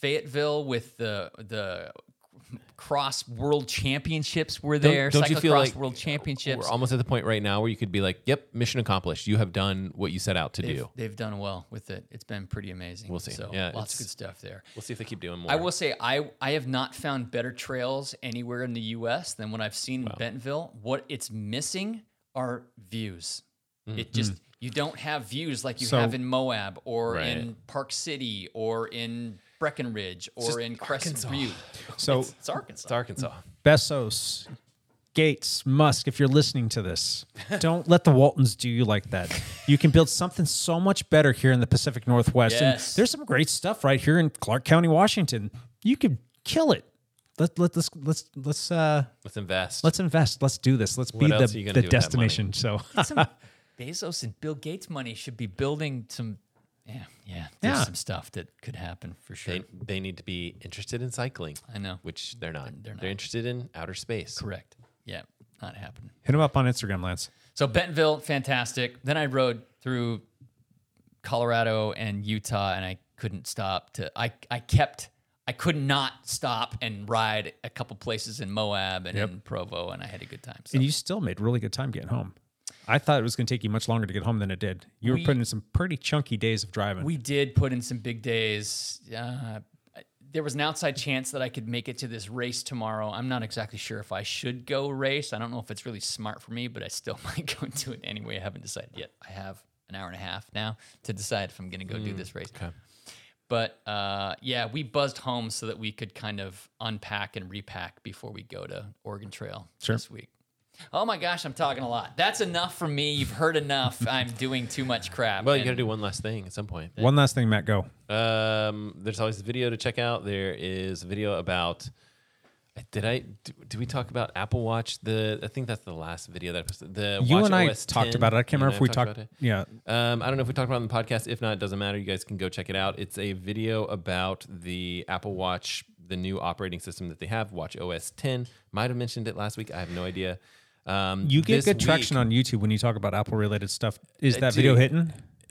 Fayetteville with the the cross world championships were Don't- there. don't you feel Cyclocross like world championships. We're almost at the point right now where you could be like, "Yep, mission accomplished. You have done what you set out to They've, do." they've done well with it. It's been pretty amazing. We'll see. So Yeah, lots it's- of good stuff there. We'll see if they keep doing more. I will say I I have not found better trails anywhere in the U S than what I've seen in Bentonville. What it's missing are views. It just you don't have views like you So- have in Moab or Right. in Park City or in Breckenridge or just in Crescent Arkansas. Butte. So It's, it's Arkansas. It's Arkansas. Bezos, Gates, Musk, if you're listening to this, don't let the Waltons do you like that. You can build something so much better here in the Pacific Northwest. Yes. And there's some great stuff right here in Clark County, Washington. You could kill it. Let, let, let's let's let's uh Let's invest. let's invest. Let's do this. Let's What be else are the, you gonna the do with that destination. So Some Bezos and Bill Gates money should be building some. Yeah, yeah. There's Yeah. some stuff that could happen for sure. They, they need to be interested in cycling. I know. Which they're not. They're- they're They're not. interested in outer space. Correct. Yeah, not happening. hit him up on Instagram, Lance. So Bentonville, fantastic. Then I rode through Colorado and Utah, and I couldn't stop to. I I kept. I could not stop and ride a couple places in Moab and in Provo, and I had a good time. So. And you still made really good time getting home. I thought it was going to take you much longer to get home than it did. You were We- putting in some pretty chunky days of driving. We did put in some big days. Uh, there was an outside chance that I could make it to this race tomorrow. I'm not exactly sure if I should go race. I don't know if it's really smart for me, but I still might go do it anyway. I haven't decided yet. I have an hour and a half now to decide if I'm going to go do this race. Okay. But uh, yeah, we buzzed home so that we could kind of unpack and repack before we go to Oregon Trail Sure. this week. Oh my gosh, I'm talking a lot. That's enough for me. You've heard enough. I'm doing too much crap. Well, you And got to do one last thing at some point. One last thing, Matt, go. Um, there's always a video to check out. There is a video about. Did I? Did we talk about Apple Watch? The I think that's the last video that I posted. The You Watch and I O S talked ten. about it. I can't You and remember if we have talked. about it. Yeah. Um, I don't know if we talked about it on the podcast. If not, it doesn't matter. You guys can go check it out. It's a video about the Apple Watch, the new operating system that they have, Watch O S ten. Might have mentioned it last week. I have no idea. Um, You get this good traction week- on YouTube when you talk about Apple related stuff. Is I that do. video hitting?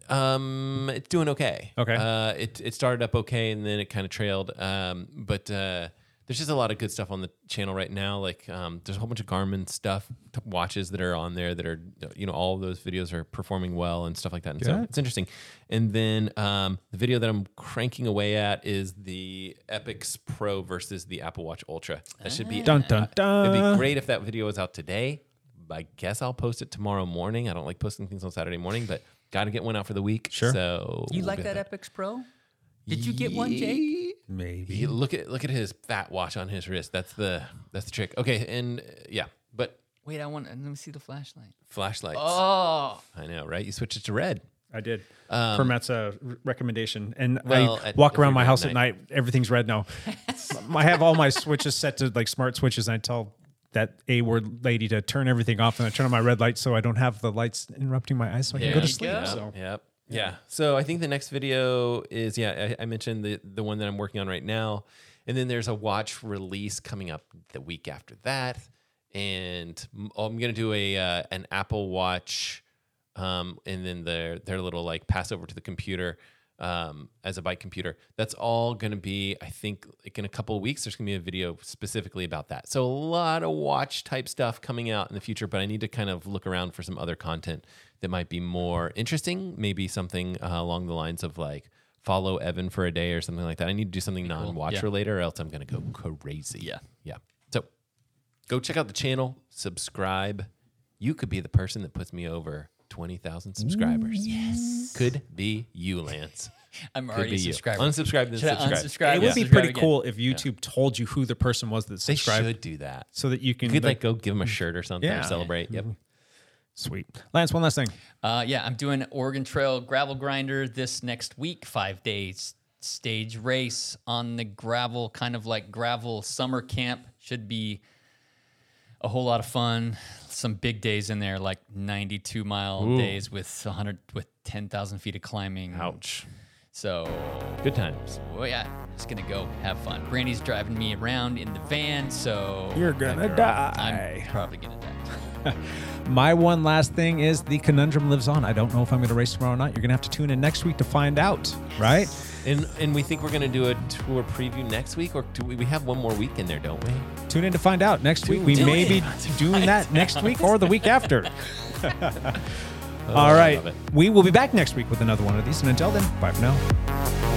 Um, it's doing okay. Okay. Uh, it it started up okay, and then it kind of trailed. Um, but uh, there's just a lot of good stuff on the channel right now. Like, um, there's a whole bunch of Garmin stuff, t- watches that are on there that are, you know, all of those videos are performing well and stuff like that. And so Good. it's interesting. And then um, the video that I'm cranking away at is the Epix Pro versus the Apple Watch Ultra. That should be Dun dun dun. It'd be great if that video was out today. I guess I'll post it tomorrow morning. I don't like posting things on Saturday morning, but got to get one out for the week. Sure. So You like we'll that get Epix Pro? Did you get one, Jake? Maybe. He- look at look at his fat watch on his wrist. That's the that's the trick. Okay, and uh, yeah, but Wait, I want. Let me see the flashlight. flashlights. Oh, I know, right? You switch it to red. I did. For Matt's uh, r- recommendation. And Well, I at- walk if around you're my at house at night. night, everything's red now. I have all my switches set to like smart switches, and I tell that A word lady to turn everything off, and I turn on my red light so I don't have the lights interrupting my eyes so I can There go to you sleep. go. So Yep. Yeah. So I think the next video is yeah. I, I mentioned the the one that I'm working on right now, and then there's a watch release coming up the week after that, and m- I'm gonna do a uh, an Apple Watch, um, and then their their little like pass over to the computer. Um, as a bike computer, that's all going to be, I think, like in a couple of weeks, there's going to be a video specifically about that. So a lot of watch type stuff coming out in the future, but I need to kind of look around for some other content that might be more interesting. Maybe something uh, along the lines of like follow Evan for a day or something like that. I need to do something non-watch Yeah. related, or else I'm going to go crazy. Yeah. Yeah. So go check out the channel, subscribe. You could be the person that puts me over twenty thousand subscribers. Yes. Could be you, Lance. I'm Could already be a you. subscriber. Unsubscribe, then Should I subscribe. unsubscribe? it would Yeah. be Subscribe pretty again. cool if YouTube told you who the person was that They subscribed, should do that. so that you can You could like like, go give them a shirt or something Yeah. or celebrate. Yep. sweet. Lance, one last thing. Uh, yeah, I'm doing Oregon Trail Gravel Grinder this next week, five days stage race on the gravel, kind of like gravel summer camp. Should be a whole lot of fun. Some big days in there, like ninety-two mile days with one hundred with ten thousand feet of climbing. Ouch. So, Good times. well, yeah, just gonna go have fun. Brandy's driving me around in the van, so You're gonna I'm die. probably gonna die. My one last thing is the conundrum lives on. I don't know if I'm going to race tomorrow or not. You're going to have to tune in next week to find out, right? And and we think we're going to do a tour preview next week, or do we, we have one more week in there, don't we? Tune in to find out next week. We do may it. be doing that next week or the week after. Oh, All I right. love it. We will be back next week with another one of these. And until then, bye for now.